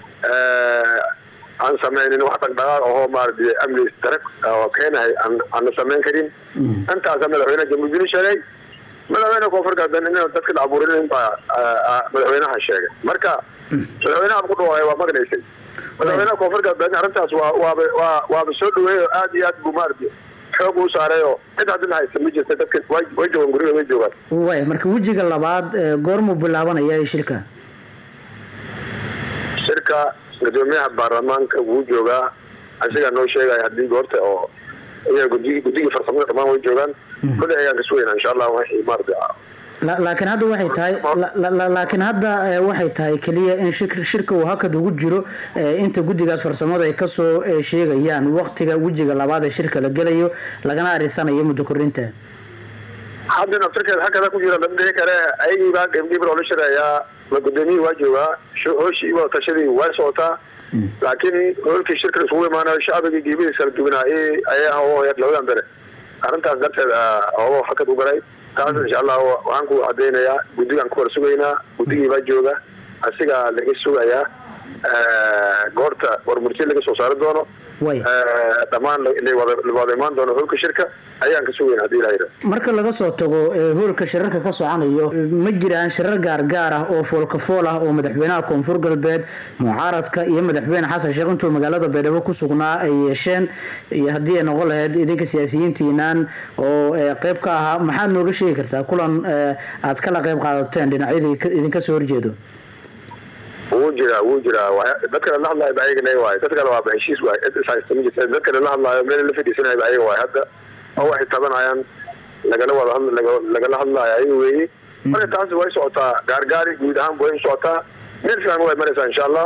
aan samaynin wax dhaqdhaqaaq ahoo maaragtay amni darag oo keenahay aan la samayn karin intaasa madaxweynaha jamhuuriyadda sheegay madaxweynaha koonfur galbeed in dadka la abuurinin baa madaxweynaha sheegay marka madaxweynaha ku dhawaaqay waa magnaysay madaxweynaha koonfur galbeed arrintaas waaba soo dhaweeyay oo aad iyo aad buu maaragtay xoog u saaray oo cid haddina haysta ma jirta dadka way joogaan guryaha way joogaan marka wejiga labaad goormuu bilaabanaya shirka marka gudoomiyaha baarlamaanka wuu joogaa asigaa noo sheegaya haddii goorta oo iyaga guddigii farsamada dhammaan way joogaan kulli ayaan ka sugaynaa insha allah waxay maarata laakiin hadda waxay tahay keliya in shirka uu hakad ugu jiro inta guddigaas farsamada ay kasoo sheegayaan waqtiga wejiga labaad ee shirka la gelayo lagana arisanayo muddo kordhinta hadda naftirkeeda hakada ku jira lama dhihi kare ayagii baa gebgeb loola shirayaa gudoomiyihii waa joogaa hooshii waa tashadii waa socotaa laakiin hoolkii shirka isugu imaanayo shacbigii geebidii kala duwanaa ayaa labadan bere arrintaas darteed oo hakad u galay taas insha allah waxaan ku cadaynayaa guddigaan ku hor sugaynaa guddigii baa jooga asigaa laga sugayaa goorta warmurti laga soo saari doono dhammaan wada imaan doono hoolka shirka ayaan ka sugaynaa haddii ilaha yidhahdo marka laga soo tago hoolka shirarka ka socanayo ma jiraan shirar gaargaar ah oo foolkafool ah oo madaxweynaha koonfur galbeed mucaaradka iyo madaxweyne xasan sheekh intuu magaalada baydhabo ku sugnaa ay yeesheen iyo haddii ay noqon lahayd idinka siyaasiyiintiinaan oo qayb ka ahaa maxaad nooga sheegi kartaa kulan aad kala qayb qaadateen dhinacyadii idinka soo horjeedo wuu jiraa dadka la hadlaayo ba ayaga waay dad kale waa heshiis waay dad kale la hadlaayo meel la fadhiisanayo ba ayaga waay hadda oo waxay tabanayaan lagala hadlaayo ayaga weeye marka taas way socotaa gaargaari guud ahaan way socotaa meel fiican way maraysaa insha allah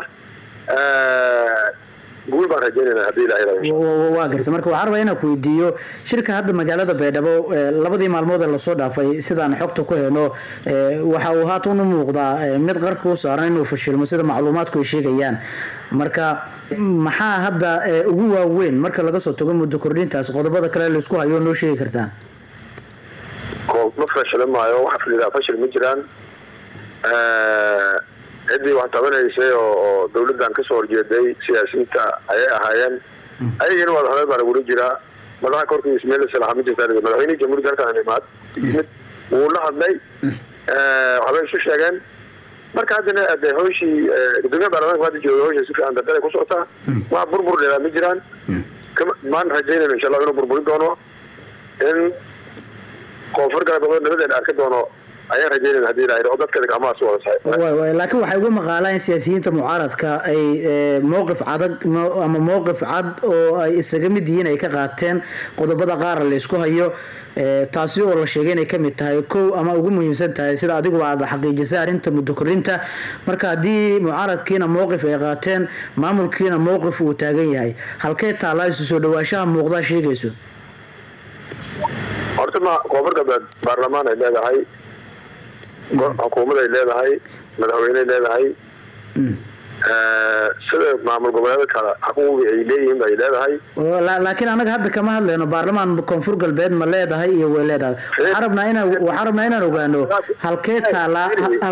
guul baan rajaynayna haddii ilaha waa garta marka waxaan rabaa inaan ku weydiiyo shirka hadda magaalada baydhabo labadii maalmood ee lasoo dhaafay sidaan xogta ku heno waxa uu haatan u muuqdaa mid qarka u saaran inuu fashilmo sida macluumaadku ay sheegayaan marka maxaa hadda ugu waaweyn marka laga soo tago muddo kordhintaas qodobada kale laisku hayo noo sheegi kartaa ma fashili maayo waxa fadhidaa fashil ma jiraan ciddii wax tabanaysay oo dawladdan kasoo horjeeday siyaasiyiinta ayay ahaayeen ayagina wada hadal baa lagula jiraa madaxa korkiis meel salaxa ma jirtaa madaxweynihii jamhuuriyadda halkan imaad mid wuu la hadlay waxbay isu sheegeen marka haddana de hooshii gudoomiyaha baarlamaanka hadda jooga hooshii si fiican dardar ay ku socotaa waa burbur dheeraa ma jiraan maan rajaynayna insha allah inuu burburi doono in koonfur galbeed nabadeena arki doono ayaan rajaynayna haddii ilaha oo dadka gacmahaas wada sahay laakiin waxay uga maqaalaa in siyaasiyiinta mucaaradka ay mowqif adag ama mowqif cad oo ay isaga mid yihiin ay ka qaateen qodobada qaar la isku hayo taasi oo la sheegay inay kamid tahay kow ama ugu muhiimsan tahay sida adigu aad xaqiijisay arrinta muddo kordhinta marka haddii mucaaradkiina mowqif ay qaateen maamulkiina mowqif uu taagan yahay halkee taallaa isu soo dhawaashaha muuqdaa sheegayso horta koonfur galbeed baarlamaan ay leedahay xukuumad ay leedahay madaxweyney leedahay sida maamul goboleeda kale xuquuqi ay leeyihiin bay leedahay laakiin anaga hadda kama hadlayno baarlamaan koonfur galbeed ma leedahay iyo way leedahay waxaan rabnaa inaan ogaano halkee taalaa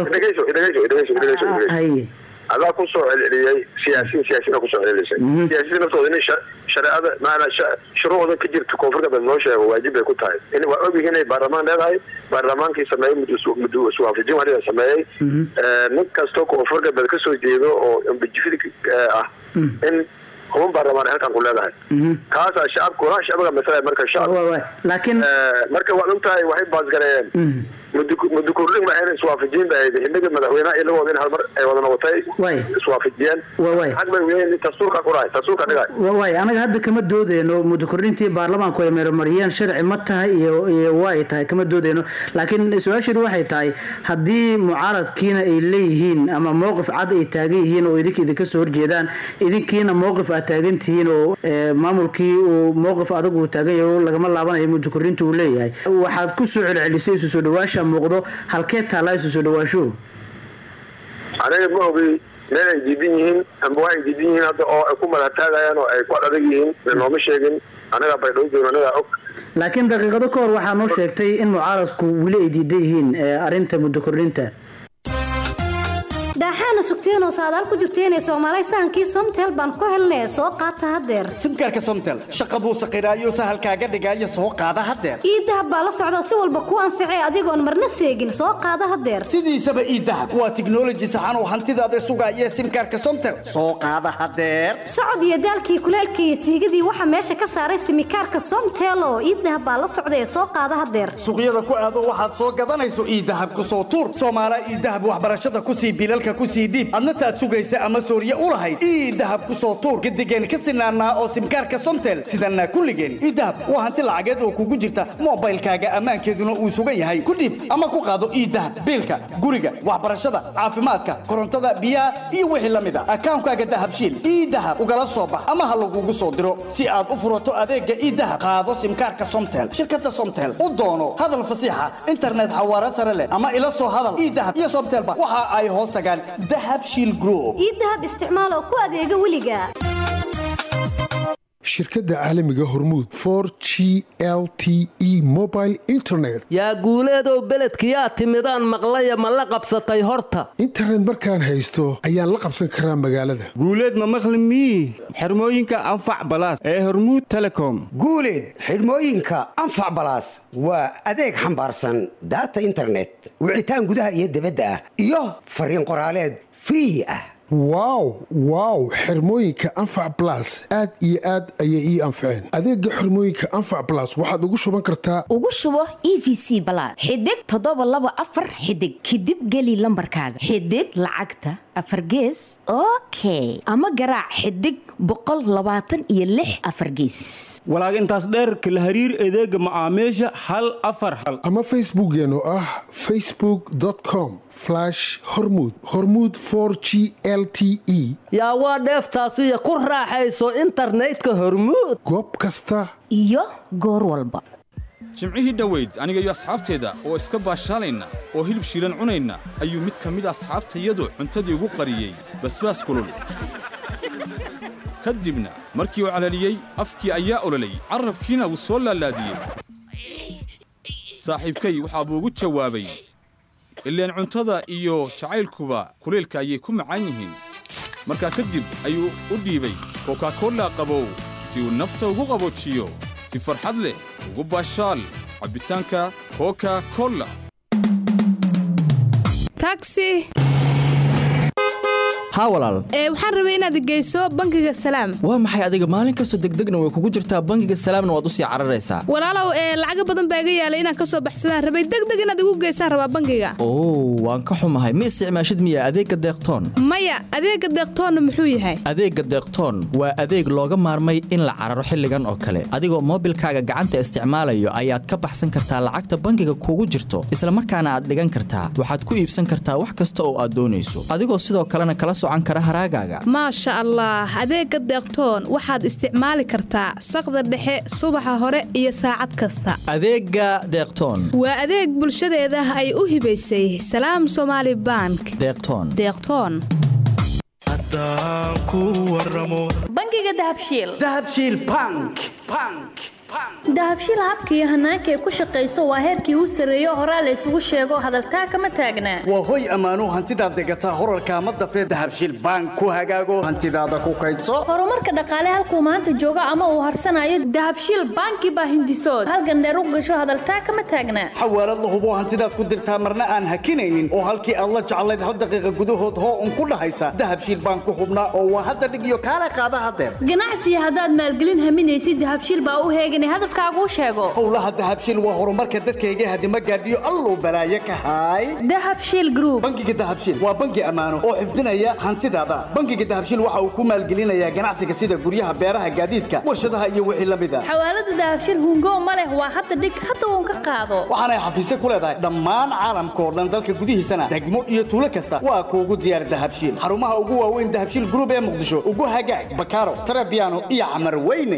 adaa kusoo celceliyey siyaasiyiin kusoo celcelisay siyaasiyiin naftooda in shareecada maanaa shuruucda ka jirta koonfur galbeed noo sheego waajib bay ku tahay waa ogyihiin inay baarlamaan leedahay baarlamaankii sameeyey muddo iswaafajin waliba sameeyey nin kastoo koonfur galbeed kasoo jeedo oo ambijifid ah in huban baarlamaan ay halkan ku leedahay kaasaa shacabka masala marka laakiin marka waad ogtahay waxay baasgareeyeen muddo kordhin ma ayna iswaafajiyeen ba ahayd xilliga madaxweynaha ilagooda in halmar ay wada noqotay iswaafajiyeen xag bay weeyeen dastuurka ku dhahay dastuurka dhigay anaga hadda kama doodeyno muddo kordhintii baarlamaanku ay meermariyeen sharci ma tahay iyo waa ay tahay kama doodeyno laakiin su-aasheedu waxay tahay haddii mucaaradkiina ay leeyihiin ama mowqif cad ay taagan yihiin oo idinka soo horjeedaan idinkiina mowqif aad taagan tihiin oo maamulkii uu mowqif adag uu taagan yahay oo lagama laabanayo muddo kordhinta uu leeyahay waxaad ku soo celcelisay isu soo dhawaasha muuqdo halkee taallaa isu soo dhawaasho aniga ma ogi meel ay diidan yihiin amba waxay diidan yihiin hadda oo ay ku madataagayaan oo ay ku adag yihiin nooma sheegin anagaa baydhabo joogno anagaa og laakiin daqiiqado ka hor waxaa noo sheegtay in mucaaradku weli ay diidan yihiin arrinta muddo kordhinta daaxaana sugteen oo saadaal ku jirteen ee Soomaaliya sahankii Somtel baan ku helnay soo qaata hadeer simkaarka Somtel shaqa buu saqiraayo sahalkaaga dhigaayo soo qaada hadeer iidahab baa la socda si walba ku anficay adigoon marna seegin soo qaada hadeer sidiisaba iidahab waa technology saxan oo hantidaada sugaya simkaarka Somtel soo qaada hadeer socod iyo daalkii kuleelkii siigadii waxa meesha ka saaray simkaarka Somtel oo iidahab baa la socda soo qaada hadeer suuqyada ku aado waxaad soo gadanayso iidahab ku soo tuur Soomaaliya iidahab waxbarashada ku sii bilalka ku sii dib adna taad sugaysa ama sooriye u lahayd ii dahab ku soo tuur gadigeen ka sinaanaa oo simkaarka somtel sidana kulligeen ii dahab waa hanti lacageed oo kugu jirta moobaylkaaga ammaankeeduna uu sugan yahay ku dhiib ama ku qaado ii dahab biilka guriga waxbarashada caafimaadka korontada biyaha iyo wixii la mid ah akaankaaga dahabshiil ii dahab ugala soo bax ama ha lagugu soo diro si aad u furato adeega ii dahab qaado simkaarka somtel shirkadda somtel u doono hadal fasiixa internet xawaare sare leh ama ila soo hadal ii dahab iyo somtelba waxa ay hoos tagaan dahabshiil group ii dahab isticmaal oo ku adeega weliga shirkadda caalamiga hormuud 4G LTE mobile internet yaa guuleedow beledkiyaa timidaan maqlaya ma la qabsatay horta internet markaan haysto ayaan la qabsan karaa magaalada guuleed ma maqli mii xirmooyinka anfac balaas ee hormuud telecom guuleed xirmooyinka anfac balaas waa adeeg xambaarsan data internet wicitaan gudaha iyo dibadda ah iyo fariin qoraaleed free ah wow xirmooyinka anfac blas aad iyo aad ayay ii anfaceen adeega xirmooyinka anfac blas waxaad ugu shuban kartaa ugu shubo EVC balaad xidig 724 xidig kadib geli lambarkaaga xidig lacagta afar gees okay ama garaac xidig 126 afar gees walaag intaas dheer kala hariir adeega macaamiisha hal afar hal ama facebookgeena oo ah facebook.com/hormuud 4G LTE yaa waa dheeftaasiyo ku raaxayso internetka hormuud goob kasta iyo goor walba jimcihii dhoweyd aniga iyo asxaabteeda oo iska baashaalayna oo hilib shiilan cunayna ayuu mid ka mid asxaabtayadu cuntadii ugu qariyey basbaas kulul ka dibna markii uu calaliyey afkii ayaa ololay carrabkiina wuu soo laalaadiyey saaxiibkay waxaa buu ugu jawaabay ileen cuntada iyo jacaylkuba kuleelka ayay ku macaan yihiin markaa kadib ayuu u dhiibay coca-cola qabow si uu nafta ugu qaboojiyo si farxad leh ugu baashaal cabitaanka coca-cola taxi haa walaal waxaan rabay inaad geyso bangiga salaam waa maxay adiga maalin kastoo degdegna way kugu jirtaa bangiga salaamna waad u sii cararaysaa walaalow lacaga badan baa iga yaala inaan ka soo baxsadaan rabay degdeg inaad igu geysaan rabaa bangiga waan ka xumahay ma isticmaashid miya adeegga deeqtoon maya adeegga deeqtoonna muxuu yahay adeegga deeqtoon waa adeeg looga maarmay in la cararo xilligan oo kale adigoo moobilkaaga gacanta isticmaalayo ayaad ka baxsan kartaa lacagta bangiga kugu jirto isla markaana aad dhigan kartaa waxaad ku iibsan kartaa wax kasta oo aad doonayso adigoo sidoo kalena kala maasha allah adeegga deeqtoon waxaad isticmaali kartaa saqda dhexe subaxa hore iyo saacad kasta adeegga deeqtoon waa adeeg bulshadeeda ay u hibaysay salaam somaali bank deeqtoon bangiga dahabshiil bank dahabshiil habka iyo hanaanka ay ku shaqayso waa heerkii u sarreeyo horaa la isugu sheego hadaltaa kama taagnaa waa hoy ammaano hantidaad degataa horarka ama dafee dahabshiil bank ku hagaago hantidaada ku kaydso horumarka dhaqaale halkuu maanta joogo ama uu harsanayo dahabshiil banki baa hindisood halgan dheer u gasho hadaltaa kama taagnaa xawaalad la hubo hantidaad ku dirtaa marna aan hakinaynin oo halkii aad la jeclayd hal daqiiqa gudahood hoo un ku dhahaysa dahabshiil bank ku hubnaa oo waa hadda dhig iyo kaala qaada hadeer ganacsiga haddaad maalgelin haminaysid dahabshiil baa u heegan hadafkaagu sheego howlaha dahabshiil waa horumarka dadkayga hadima gaadhiyo alluu balaaye ka haay dahabshiil group bangiga dahabshiil waa bangi ammaano oo xifdinaya hantidaada bangiga dahabshiil waxa uu ku maalgelinayaa ganacsiga sida guryaha beeraha gaadiidka warshadaha iyo wixii la mid ah xawaalada dahabshiil hungo ma leh waa hadda dhig hadda uun ka qaado waxaanay xafiisyo ku leedahay dhammaan caalamka oo dhan dalka gudihiisana degmo iyo tuulo kasta waa kuugu diyaar dahabshiil xarumaha ugu waaweyn dahabshiil group ee muqdisho ugu hagaag bakaaro tarabiano iyo camar weyne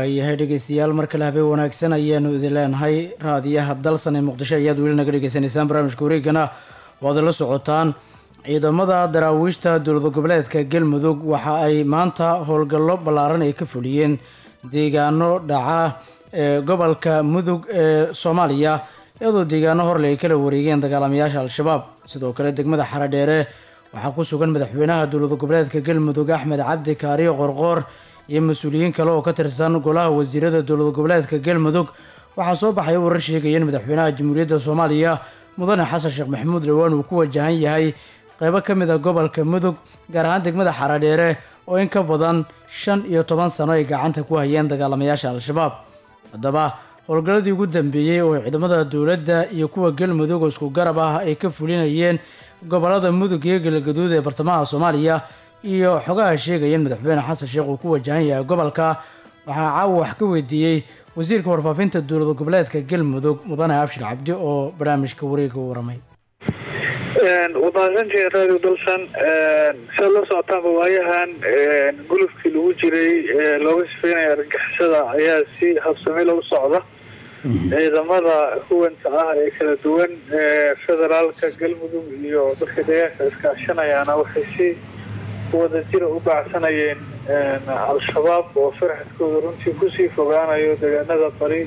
waayahay dhegeystayaal mar kale habeen wanaagsan ayaanu idin leenahay raadiyaha dalsan ee muqdisho ayaad weli naga dhegeysanaysaan barnaamijka wareegana waad la socotaan ciidamada daraawiishta dowlad goboleedka galmudug waxa ay maanta howlgallo ballaaran ay ka fuliyeen deegaano dhaca ee gobolka mudug ee soomaaliya iyadoo deegaano horle ay kala wareegeen dagaalamayaasha al-shabaab sidoo kale degmada xaradheere waxaa ku sugan madaxweynaha dowlad goboleedka galmudug axmed cabdi kaariyo qorqoor iyo mas-uuliyiin kale oo ka tirsan golaha wasiirada dowlad goboleedka galmudug waxaa soo baxay warar sheegaya in madaxweynaha jamhuuriyadda soomaaliya mudane xasan sheekh maxamuud dhowaan uu ku wajahan yahay qeybo ka mid a gobolka mudug gaar ahaan degmada xaradheere oo in ka badan 15 sano ay gacanta ku hayeen dagaalamayaasha al-shabaab haddaba howlgalladii ugu dambeeyey oo ciidamada dowladda iyo kuwa galmudug oo isku garab ah ay ka fulinayeen gobolada mudug iyo galgaduud ee bartamaha soomaaliya iyo xogaha sheegaya in madaxweyne xasan sheekh uu ku wajahan yahay gobolka waxaa caawa wax ka weydiiyey wasiirka warfaafinta dowlad goboleedka galmudug mudane abshir cabdi oo barnaamijka wareega u waramay wadaasantii radio dalsan siaad la socotaanba waayahan gulufkii lagu jiray looga sifeynaya argagixisada ayaa si habsami lagu socda ciidamada huwanta ah ee kala duwan federaalka galmudug iyo dadka deegaanka iskaashanayaana waxay si wadajira u baacsanayeen al-shabaab oo faraxadkooda runtii kusii fogaanayo deegaanada bari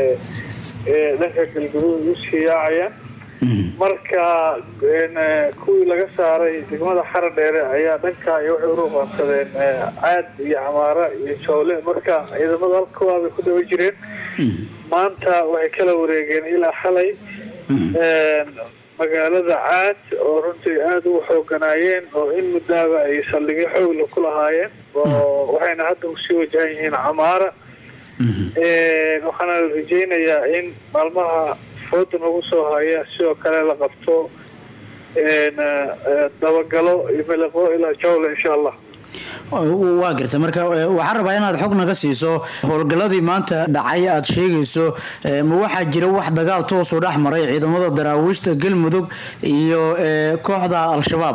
ee dhanka galgaduud usii yaacayaan marka kuwii laga saaray degmada xaradheere ayaa dhanka iyo waxay uruqaansadeen caad iyo camaara iyo joole marka ciidamada halkawaa bay ku daba jireen maanta waxay kala wareegeen ilaa xalay magaalada caad oo runtii aada ugu xooganaayeen oo in muddaaba ay saldhigyo xoogla ku lahaayeen oo waxayna hadda usii wajahan yihiin camaara waxaana la rajeynayaa in maalmaha fooda nagu soo haya sidoo kale la qabto dabagalo iyo meleqo ilaa jawle insha allah waa garta marka waxaan rabaa inaad xog naga siiso howlgalladii maanta dhacay aad sheegayso ma waxaa jira wax dagaal toosoo dhex maray ciidamada daraawiishta galmudug iyo kooxda al-shabaab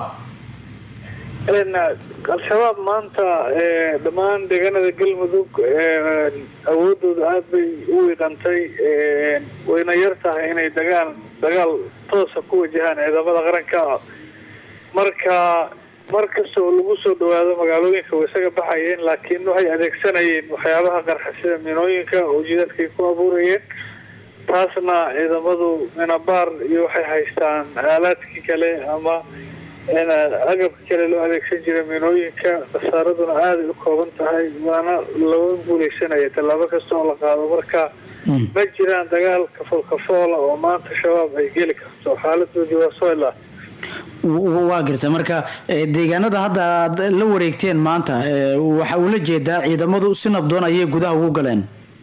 al-shabaab maanta dhammaan deegaanada galmudug awoodooda aada bay u wiiqantay wayna yar tahay inay dagaal toosa ku wajahaan ciidamada qaranka marka mar kasta oo lagu soo dhawaado magaalooyinka way isaga baxayeen laakiin waxay adeegsanayeen waxyaabaha qarxa sida minooyinka oo jidadkay ku abuurayeen taasna ciidamadu minabaar iyo waxay haystaan aalaadkii kale ama agabka kale loo adeegsan jiray minooyinka khasaaraduna aaday u kooban tahay waana laga guuleysanaya tallaabo kasta oo la qaado marka ma jiraan dagaal kafoolkafoola oo maanta shabaab ay geli karto xaaladoodii waa soo ilaa waa garta marka deegaanada hadda aad la wareegteen maanta waxa uu la jeedaa ciidamadu si nabdoon ayay gudaha ugu galeen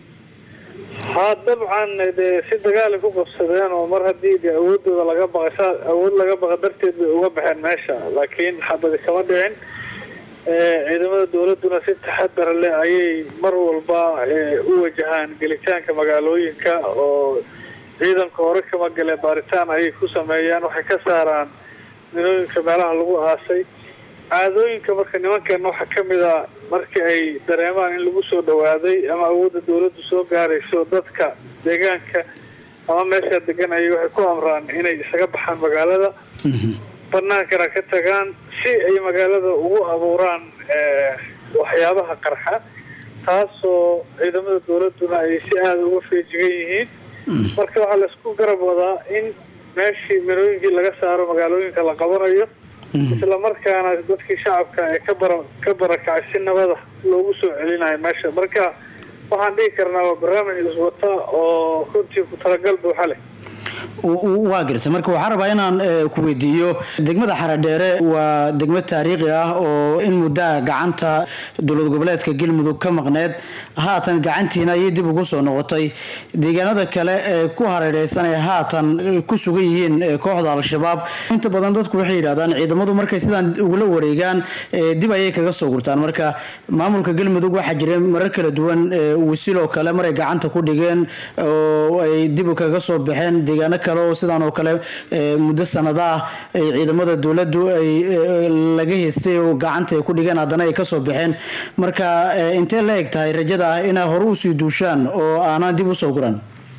haa dabcan dee si dagaalay ku qabsadeen oo mar haddii de awoodooda laga baqay awood laga baqa darteed bay uga baxeen meesha laakiin xabadi kama dhicin ciidamada dowladuna si taxadar leh ayay mar walba u wajahaan gelitaanka magaalooyinka oo ciidanka hore kama gale baaritaan ayay ku sameeyaan waxay ka saaraan minooyinka meelaha lagu aasay caadooyinka marka nimankan waxaa ka mid a markii ay dareemaan in lagu soo dhawaaday ama awoodda dowladdu soo gaarayso dadka deegaanka ama meeshaa deganaya waxay ku amraan inay isaga baxaan magaalada banaankana ka tagaan si ay magaalada ugu abuuraan waxyaabaha qarxa taasoo ciidamada dowladduna ay si aada uga feejigan yihiin marka waxaa laisku garab wadaa in meeshii minooyinkii laga saaro magaalooyinka la qabanayo isla markaana dadkii shacabka ee ka barakacay si nabada loogu soo celinayo meesha marka waxaan dhihi karnaa waa barnaamij iswata oo runtii ku talagal buuxa leh waa garta marka waxaan rabaa inaan ku weydiiyo degmada xaradheere waa degmo taariikhi ah oo in muddaa gacanta dowlad goboleedka galmudug ka maqneed haatan gacantiina ayay dib ugu soo noqotay deegaanada kale ee ku hareereysan ee haatan ku sugan yihiin kooxda al-shabaab inta badan dadku waxay yidhahdaan ciidamadu markay sidaan ugula wareegaan dib ayay kaga soo gurtaan marka maamulka galmudug waxaa jira marar kala duwan wisil oo kale maray gacanta ku dhigeen oo ay dib kaga soo baxeen deegaano kale oo sidaan oo kale muddo sanado ah ay ciidamada dowladdu ay laga haystay oo gacanta ay ku dhigeen haddana ay kasoo baxeen marka intee la eg tahay rajada ah inay hore usii duushaan oo aanaan dib usoo guran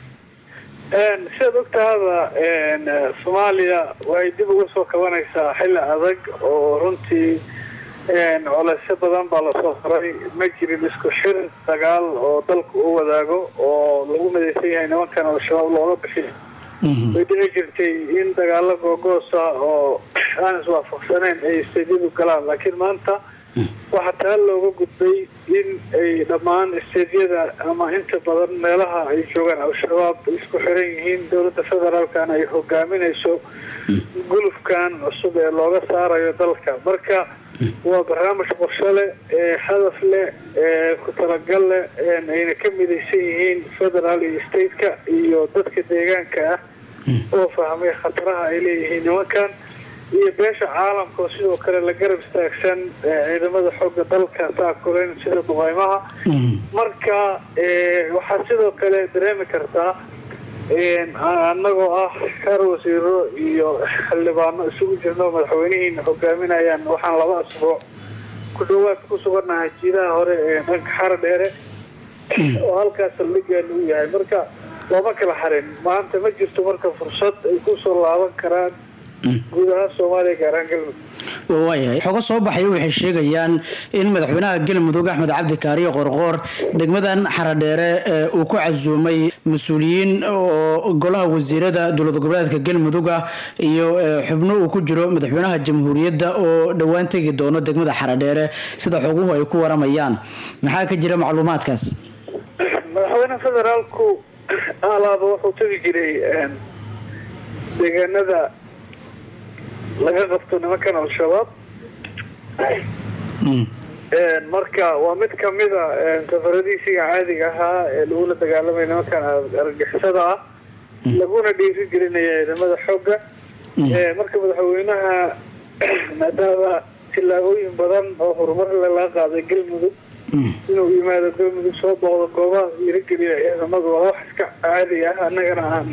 sidaad ogtahaba soomaaliya way dib uga soo kabanaysaa xilli adag oo runtii colaysyo badan baa lasoo faray ma jirin isku xir dagaal oo dalku u wadaago oo lagu midaysan yahay nimankan al-shabaab looga bixiyo way dhici jirtay in dagaalo googoosa oo aan iswaafaqsanayn ay isteedyadu galaan laakiin maanta waxaa taa looga gudbay in ay dhammaan isteedyada ama inta badan meelaha ay joogaan al-shabaab isku xiran yihiin dowladda federaalkana ay hogaaminayso gulufkan cusub ee looga saarayo dalka marka waa barnaamij qorshe leh hadaf leh ku talagal leh ayna ka midaysan yihiin federaal iyo stateka iyo dadka deegaanka ah oo fahmay khataraha ay leeyihiin nimankan iyo beesha caalamka oo sidoo kale la garab istaagsan ciidamada xooga dalka taakuleen sida duqeymaha marka waxaa sidoo kale dareemi kartaa annagoo ah kar wasiiro iyo xildhibaano isugu jirno madaxweynihiina hogaaminayaan waxaan 2 asbuuc ku dhawaad ku sugannahay jiidaha hore ee dhanka xara dheere oo halkaas saldhigeenu u yahay marka looma kala xarin maanta ma jirto marka fursad ay ku soo laaban karaan guud ahaan soomaaliya gaar ahaan galmudug waayahay xogo soo baxaya waxay sheegayaan in madaxweynaha galmudug axmed cabdi kaariyo qorqoor degmadan xaradheere uu ku casuumay mas-uuliyiin oo golaha wasiirada dowlad goboleedka galmudug ah iyo xubno uu ku jiro madaxweynaha jamhuuriyadda oo dhowaan tegi doono degmada xaradheere sida xoguhu ay ku waramayaan maxaa ka jira macluumaadkaas madaxweynaha federaalku alaaba wuxuu tegi jiray deegaanada laga qabto nimankan al-shabaab marka waa mid kamida safaradiisiga caadiga ahaa ee lagula dagaalamaya nimankan argixisada ah laguna dhiirigelinaya ciidamada xooga marka madaxweynaha maadaama tillaabooyin badan oo horumar laga qaaday galmudug inuu yimaado galmudug soo booqdo goobaha dhiirigeliya ciidamadu waa wax iska caadi ah annagana aan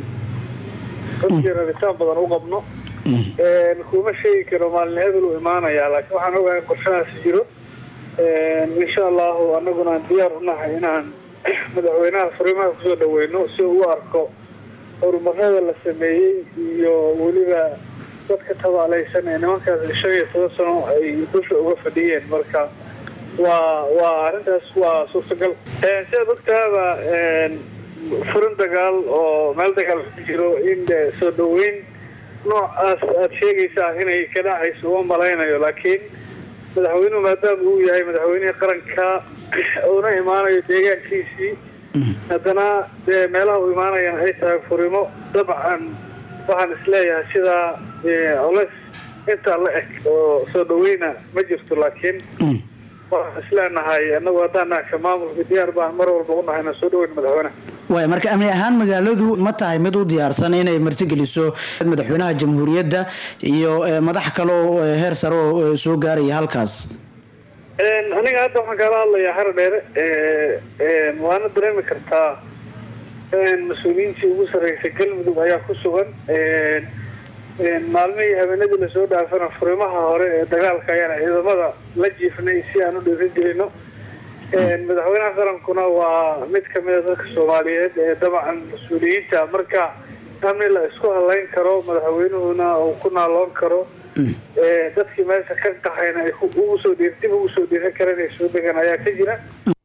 rabitaan badan u qabno kuma sheegi karo maalin hebel uu imaanayaa laakiin waxaan ogahay qorshahaas jiro insha allahu annaguna aan diyaar u nahay inaan madaxweynaha furimaha kusoo dhaweyno si uu u arko horumarada la sameeyey iyo weliba dadka tabaalaysan ee nimankaas 15 sano ay dusha uga fadhiyeen marka waa arrintaas waa suurtagal sidaad ogtaaba furin dagaal oo meel dagaal ku jiro in soo dhaweyn noocaas aad sheegaysaa inay ka dhacayso uma malaynayo laakiin madaxweynuhu maadaama uu yahay madaxweynihii qaranka uuna imaanayo deegaankiisii haddana dee meelaha uu imaanayana ay tahay furimo dabcan waxaan isleeyahay sidaa coleys intaa la eg oo soo dhaweyna ma jirto laakiin waxaan isleenahay annagu haddaan nahay ka maamulka diyaar baan mar walba u nahay inaan soo dhaweyn madaxweynaha waay marka amni ahaan magaaladu ma tahay mid u diyaarsan inay martigeliso madaxweynaha jamhuuriyadda iyo madax kale oo heer sare oo soo gaaraya halkaas aniga hadda waxaan kaala hadlayaa xara dheere waana dareemi kartaa mas-uuliyiintii ugu sarreysay galmudug ayaa ku sugan maalmihii habeenadii lasoo dhaafana furimaha hore ee dagaalka ayaana ciidamada la jiifnay si aan u dhiirigelino madaxweynaha qarankuna waa mid kamida dadka soomaaliyeed ee dabcan mas-uuliyiinta marka amni la isku halayn karo madaxweynuhuna uu ku naaloon karo dadkii meesha ka qaxayna ay dib ugu soo dhiiran kareen ay soo degan ayaa ka jira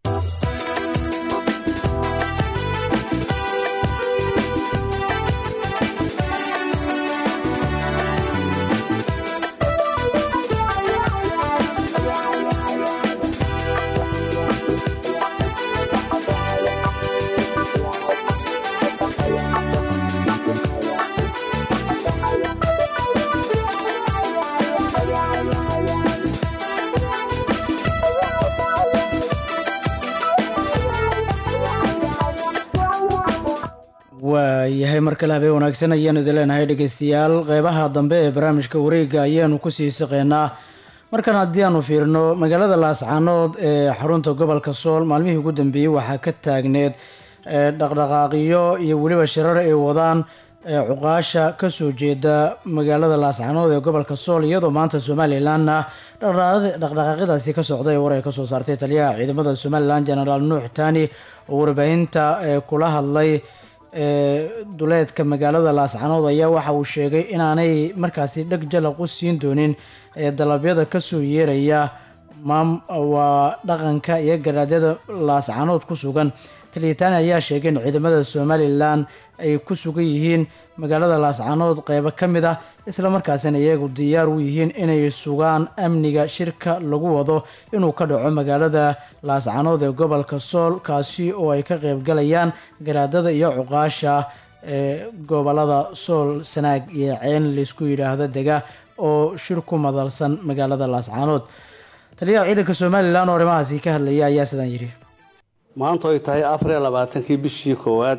waayahay mar kale habeen wanaagsan ayaanu idin leenahay dhegeystayaal qeybaha dambe ee barnaamijka wareega ayaanu kusii saqeynaa markan haddii aanu fiirino magaalada laascaanood ee xarunta gobolka sool maalmihii ugu dambeeyey waxaa ka taagneed dhaqdhaqaaqiyo iyo weliba shirar ay wadaan ee cuqaasha kasoo jeeda magaalada laascanood ee gobolka sool iyadoo maanta somalilanna dhaqdhaqaaqyadaasi ka socday war ay kasoo saartay taliyaha ciidamada somalilan genaraal nuux taani oo warbaahinta kula hadlay duleedka magaalada laascanood ayaa waxa uu sheegay inaanay markaasi dheg jalaq u siin doonin dalabyada kasoo yeeraya waa dhaqanka iyo garaadyada laascanood ku sugan taliyataan ayaa sheegay in ciidamada somalilan ay ku sugan yihiin magaalada laascanood qeybo ka mid ah islamarkaasina iyagu diyaar u yihiin inay sugaan amniga shirka lagu wado inuu ka dhaco magaalada laascanood ee gobolka sool kaasi oo ay ka qeybgalayaan garaadada iyo cuqaasha gobolada sool sanaag iyo ceen laysku yidhaahdo dega oo shir ku madalsan magaalada laascanood taliyaha ciidanka somalilan oo arrimahaasi ka hadlaya ayaa sidaan yidhi maanta ay tahay 24 bishii koowaad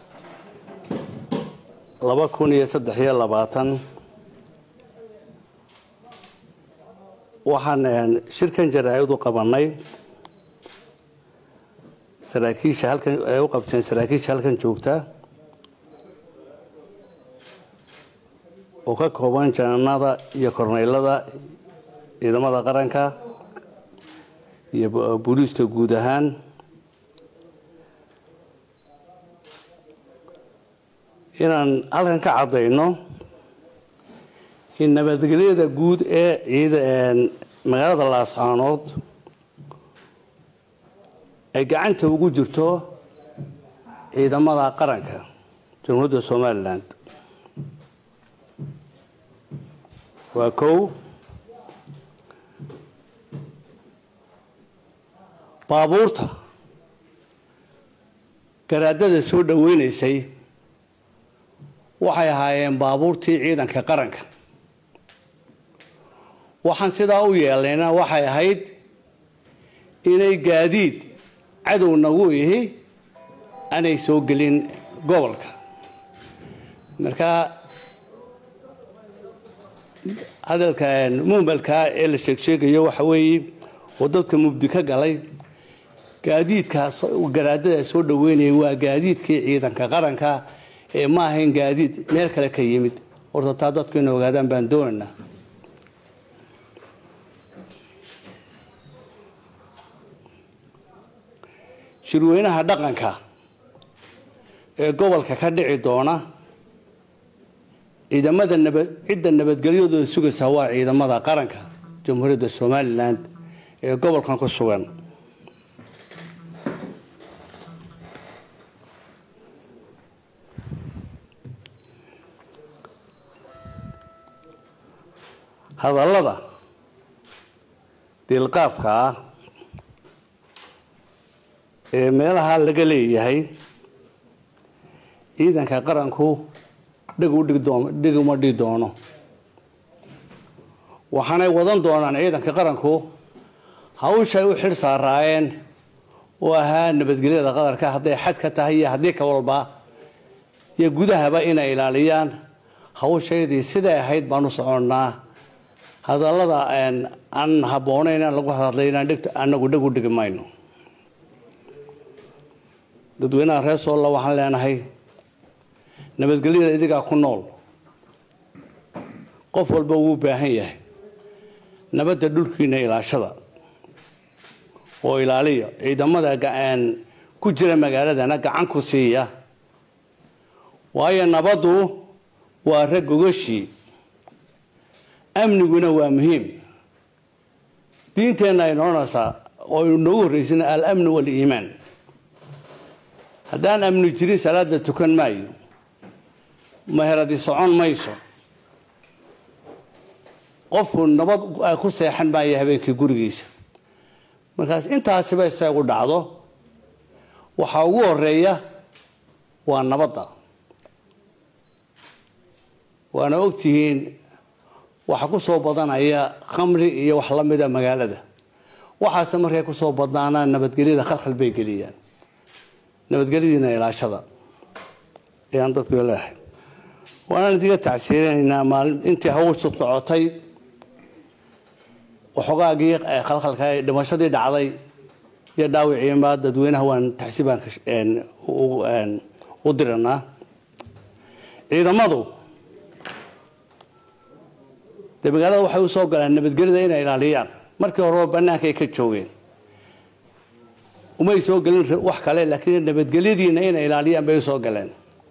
2023 waxaan shirkan jaraa'id u qabanay saraakiisha halkan ay u qabteen saraakiisha halkan joogta oo ka kooban jananada iyo korneylada ciidamada qaranka iyo booliiska guud ahaan inaan halkan ka cadayno in nabadgelyada guud ee magaalada laascanood ay gacanta ugu jirto ciidamada qaranka jamhuuriyadda somaliland waa kow baabuurta garaadada soo dhaweynaysay waxay ahaayeen baabuurtii ciidanka qaranka waxaan sidaa u yeelayna waxay ahayd inay gaadiid cadow nagu ihi aanay soo gelin gobolka marka hadalka muumalka ee la sheegayo waxa weeye oo dadka mubdi ka galay gaadiidkaas garaadada soo dhaweynaya waa gaadiidkii ciidanka qaranka ee ma ahayn gaadiid meel kale ka yimid horta taa dadku inay ogaadaan baan doonaynaa shirweynaha dhaqanka ee gobolka ka dhici doona cidda nabadgelyadooda sugaysa waa ciidamada qaranka jamhuuriyadda somaliland ee gobolkan ku sugan hadallada dilqaafka ah ee meelaha laga leeyahay ciidanka qaranku dhig uma dhigi doono waxaanay wadan doonaan ciidanka qaranku hawshay u xil saaraayeen oo ahaa nabadgelyada qadarka hadday xad ka tahay iyo haddii ka walba iyo gudahaba inay ilaaliyaan hawshaydii siday ahayd baan u soconnaa hadallada aan habboonayn aan lagu hadlayna anagu dhig u dhigi mayno dadweynaha reer soolla waxaan leenahay nabadgelyada idigaa ku nool qof walba wuu baahan yahay nabadda dhulkiina ilaashada oo ilaaliya ciidamada ku jira magaaladana gacan ku siiya waayo nabaddu waa rag gogashii amniguna waa muhiim diinteenna ay noqonaysaa oo noogu horreysana al-amnu wal-iimaan haddaan amni jirin salaada tukan maayo meheradi socon mayso qofku nabad ku seexan maayo habeenkii gurigiisa markaas intaasiba isagu dhacdo waxaa ugu horeeya waa nabadda waana ogtihiin waxa ku soo badanaya khamri iyo wax la mida magaalada waxaase markay ku soo badnaanaan nabadgelyada khalkhal bay geliyaan nabadgelyadiina ilaashada ayaan dadku leeyahay waana idiga tacsiirinaynaa maalin intii hawshu socotay waxoogaagii khalkhalka dhimashadii dhacday iyo dhaawiciinba dadweynaha waan taxsiibaan u diranaa ciidamadu dee magaalada waxay u soo galeen nabadgelyada inay ilaaliyaan markii horeba bannaanka ay ka joogeen umay soo gelin wax kale laakiin nabadgelyadiina inay ilaaliyaan bay u soo galeen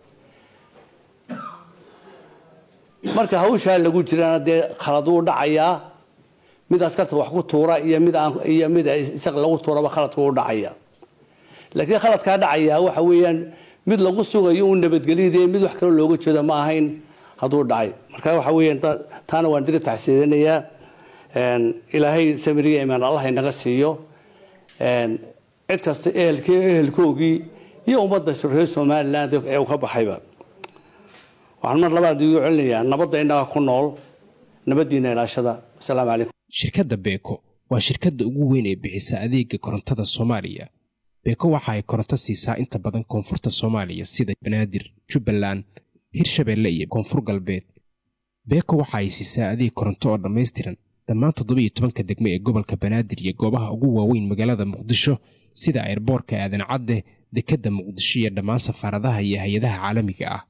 marka hawshaa lagu jirana dee khalad uu dhacayaa mid askarta wax ku tuura iyo mid isaga lagu tuuraba khaladku u dhacaya laakiin khaladkaa dhacaya waxa weeyaan mid lagu sugayo uu nabadgelyadii mid wax kale looga jeedo ma ahayn hadduu dhacay marka waxa weeyaan taana waan diga taxsiidinayaa ilaahay samiriga imaan allah inaga siiyo cid kasta ehelkoogii iyo ummadda reer somaliland ee uu ka baxayba waxaan mar labaad igu celinayaa nabadda innaga ku nool nabaddiina ilaashada asalaamu calaykum shirkadda beeko waa shirkadda ugu weyn ee bixisa adeega korontada soomaaliya beeko waxa ay koronto siisaa inta badan koonfurta soomaaliya sida banaadir jubbaland hirshabeelle iyo koonfur galbeed beeko waxa ay siisaa adeeg koronto oo dhammaystiran dhammaan 17 degmo ee gobolka banaadir iyo goobaha ugu waaweyn magaalada muqdisho sida airboorka aadan cadde dekedda muqdisho iyo dhammaan safaaradaha iyo hay-adaha caalamiga ah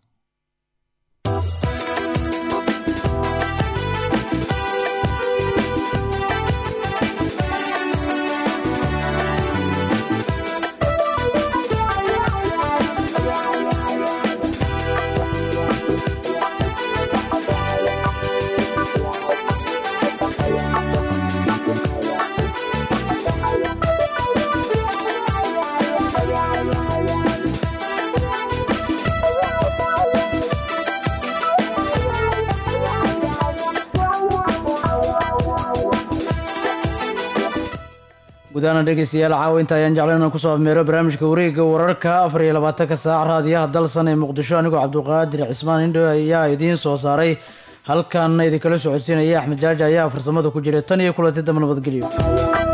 gudaana dhegeystayaal caawa inta ayaan jeclayn inaan kusoo afmeero barnaamijka wareegga wararka 24 saac raadiyaha dalsan ee muqdisho anigoo cabduqaadir cismaan indho ayaa idiin soo saaray halkan idinkala socodsiinaya axmed jaaja ayaa farsamada ku jiray tan iyo kulanti dambe nabadgelyo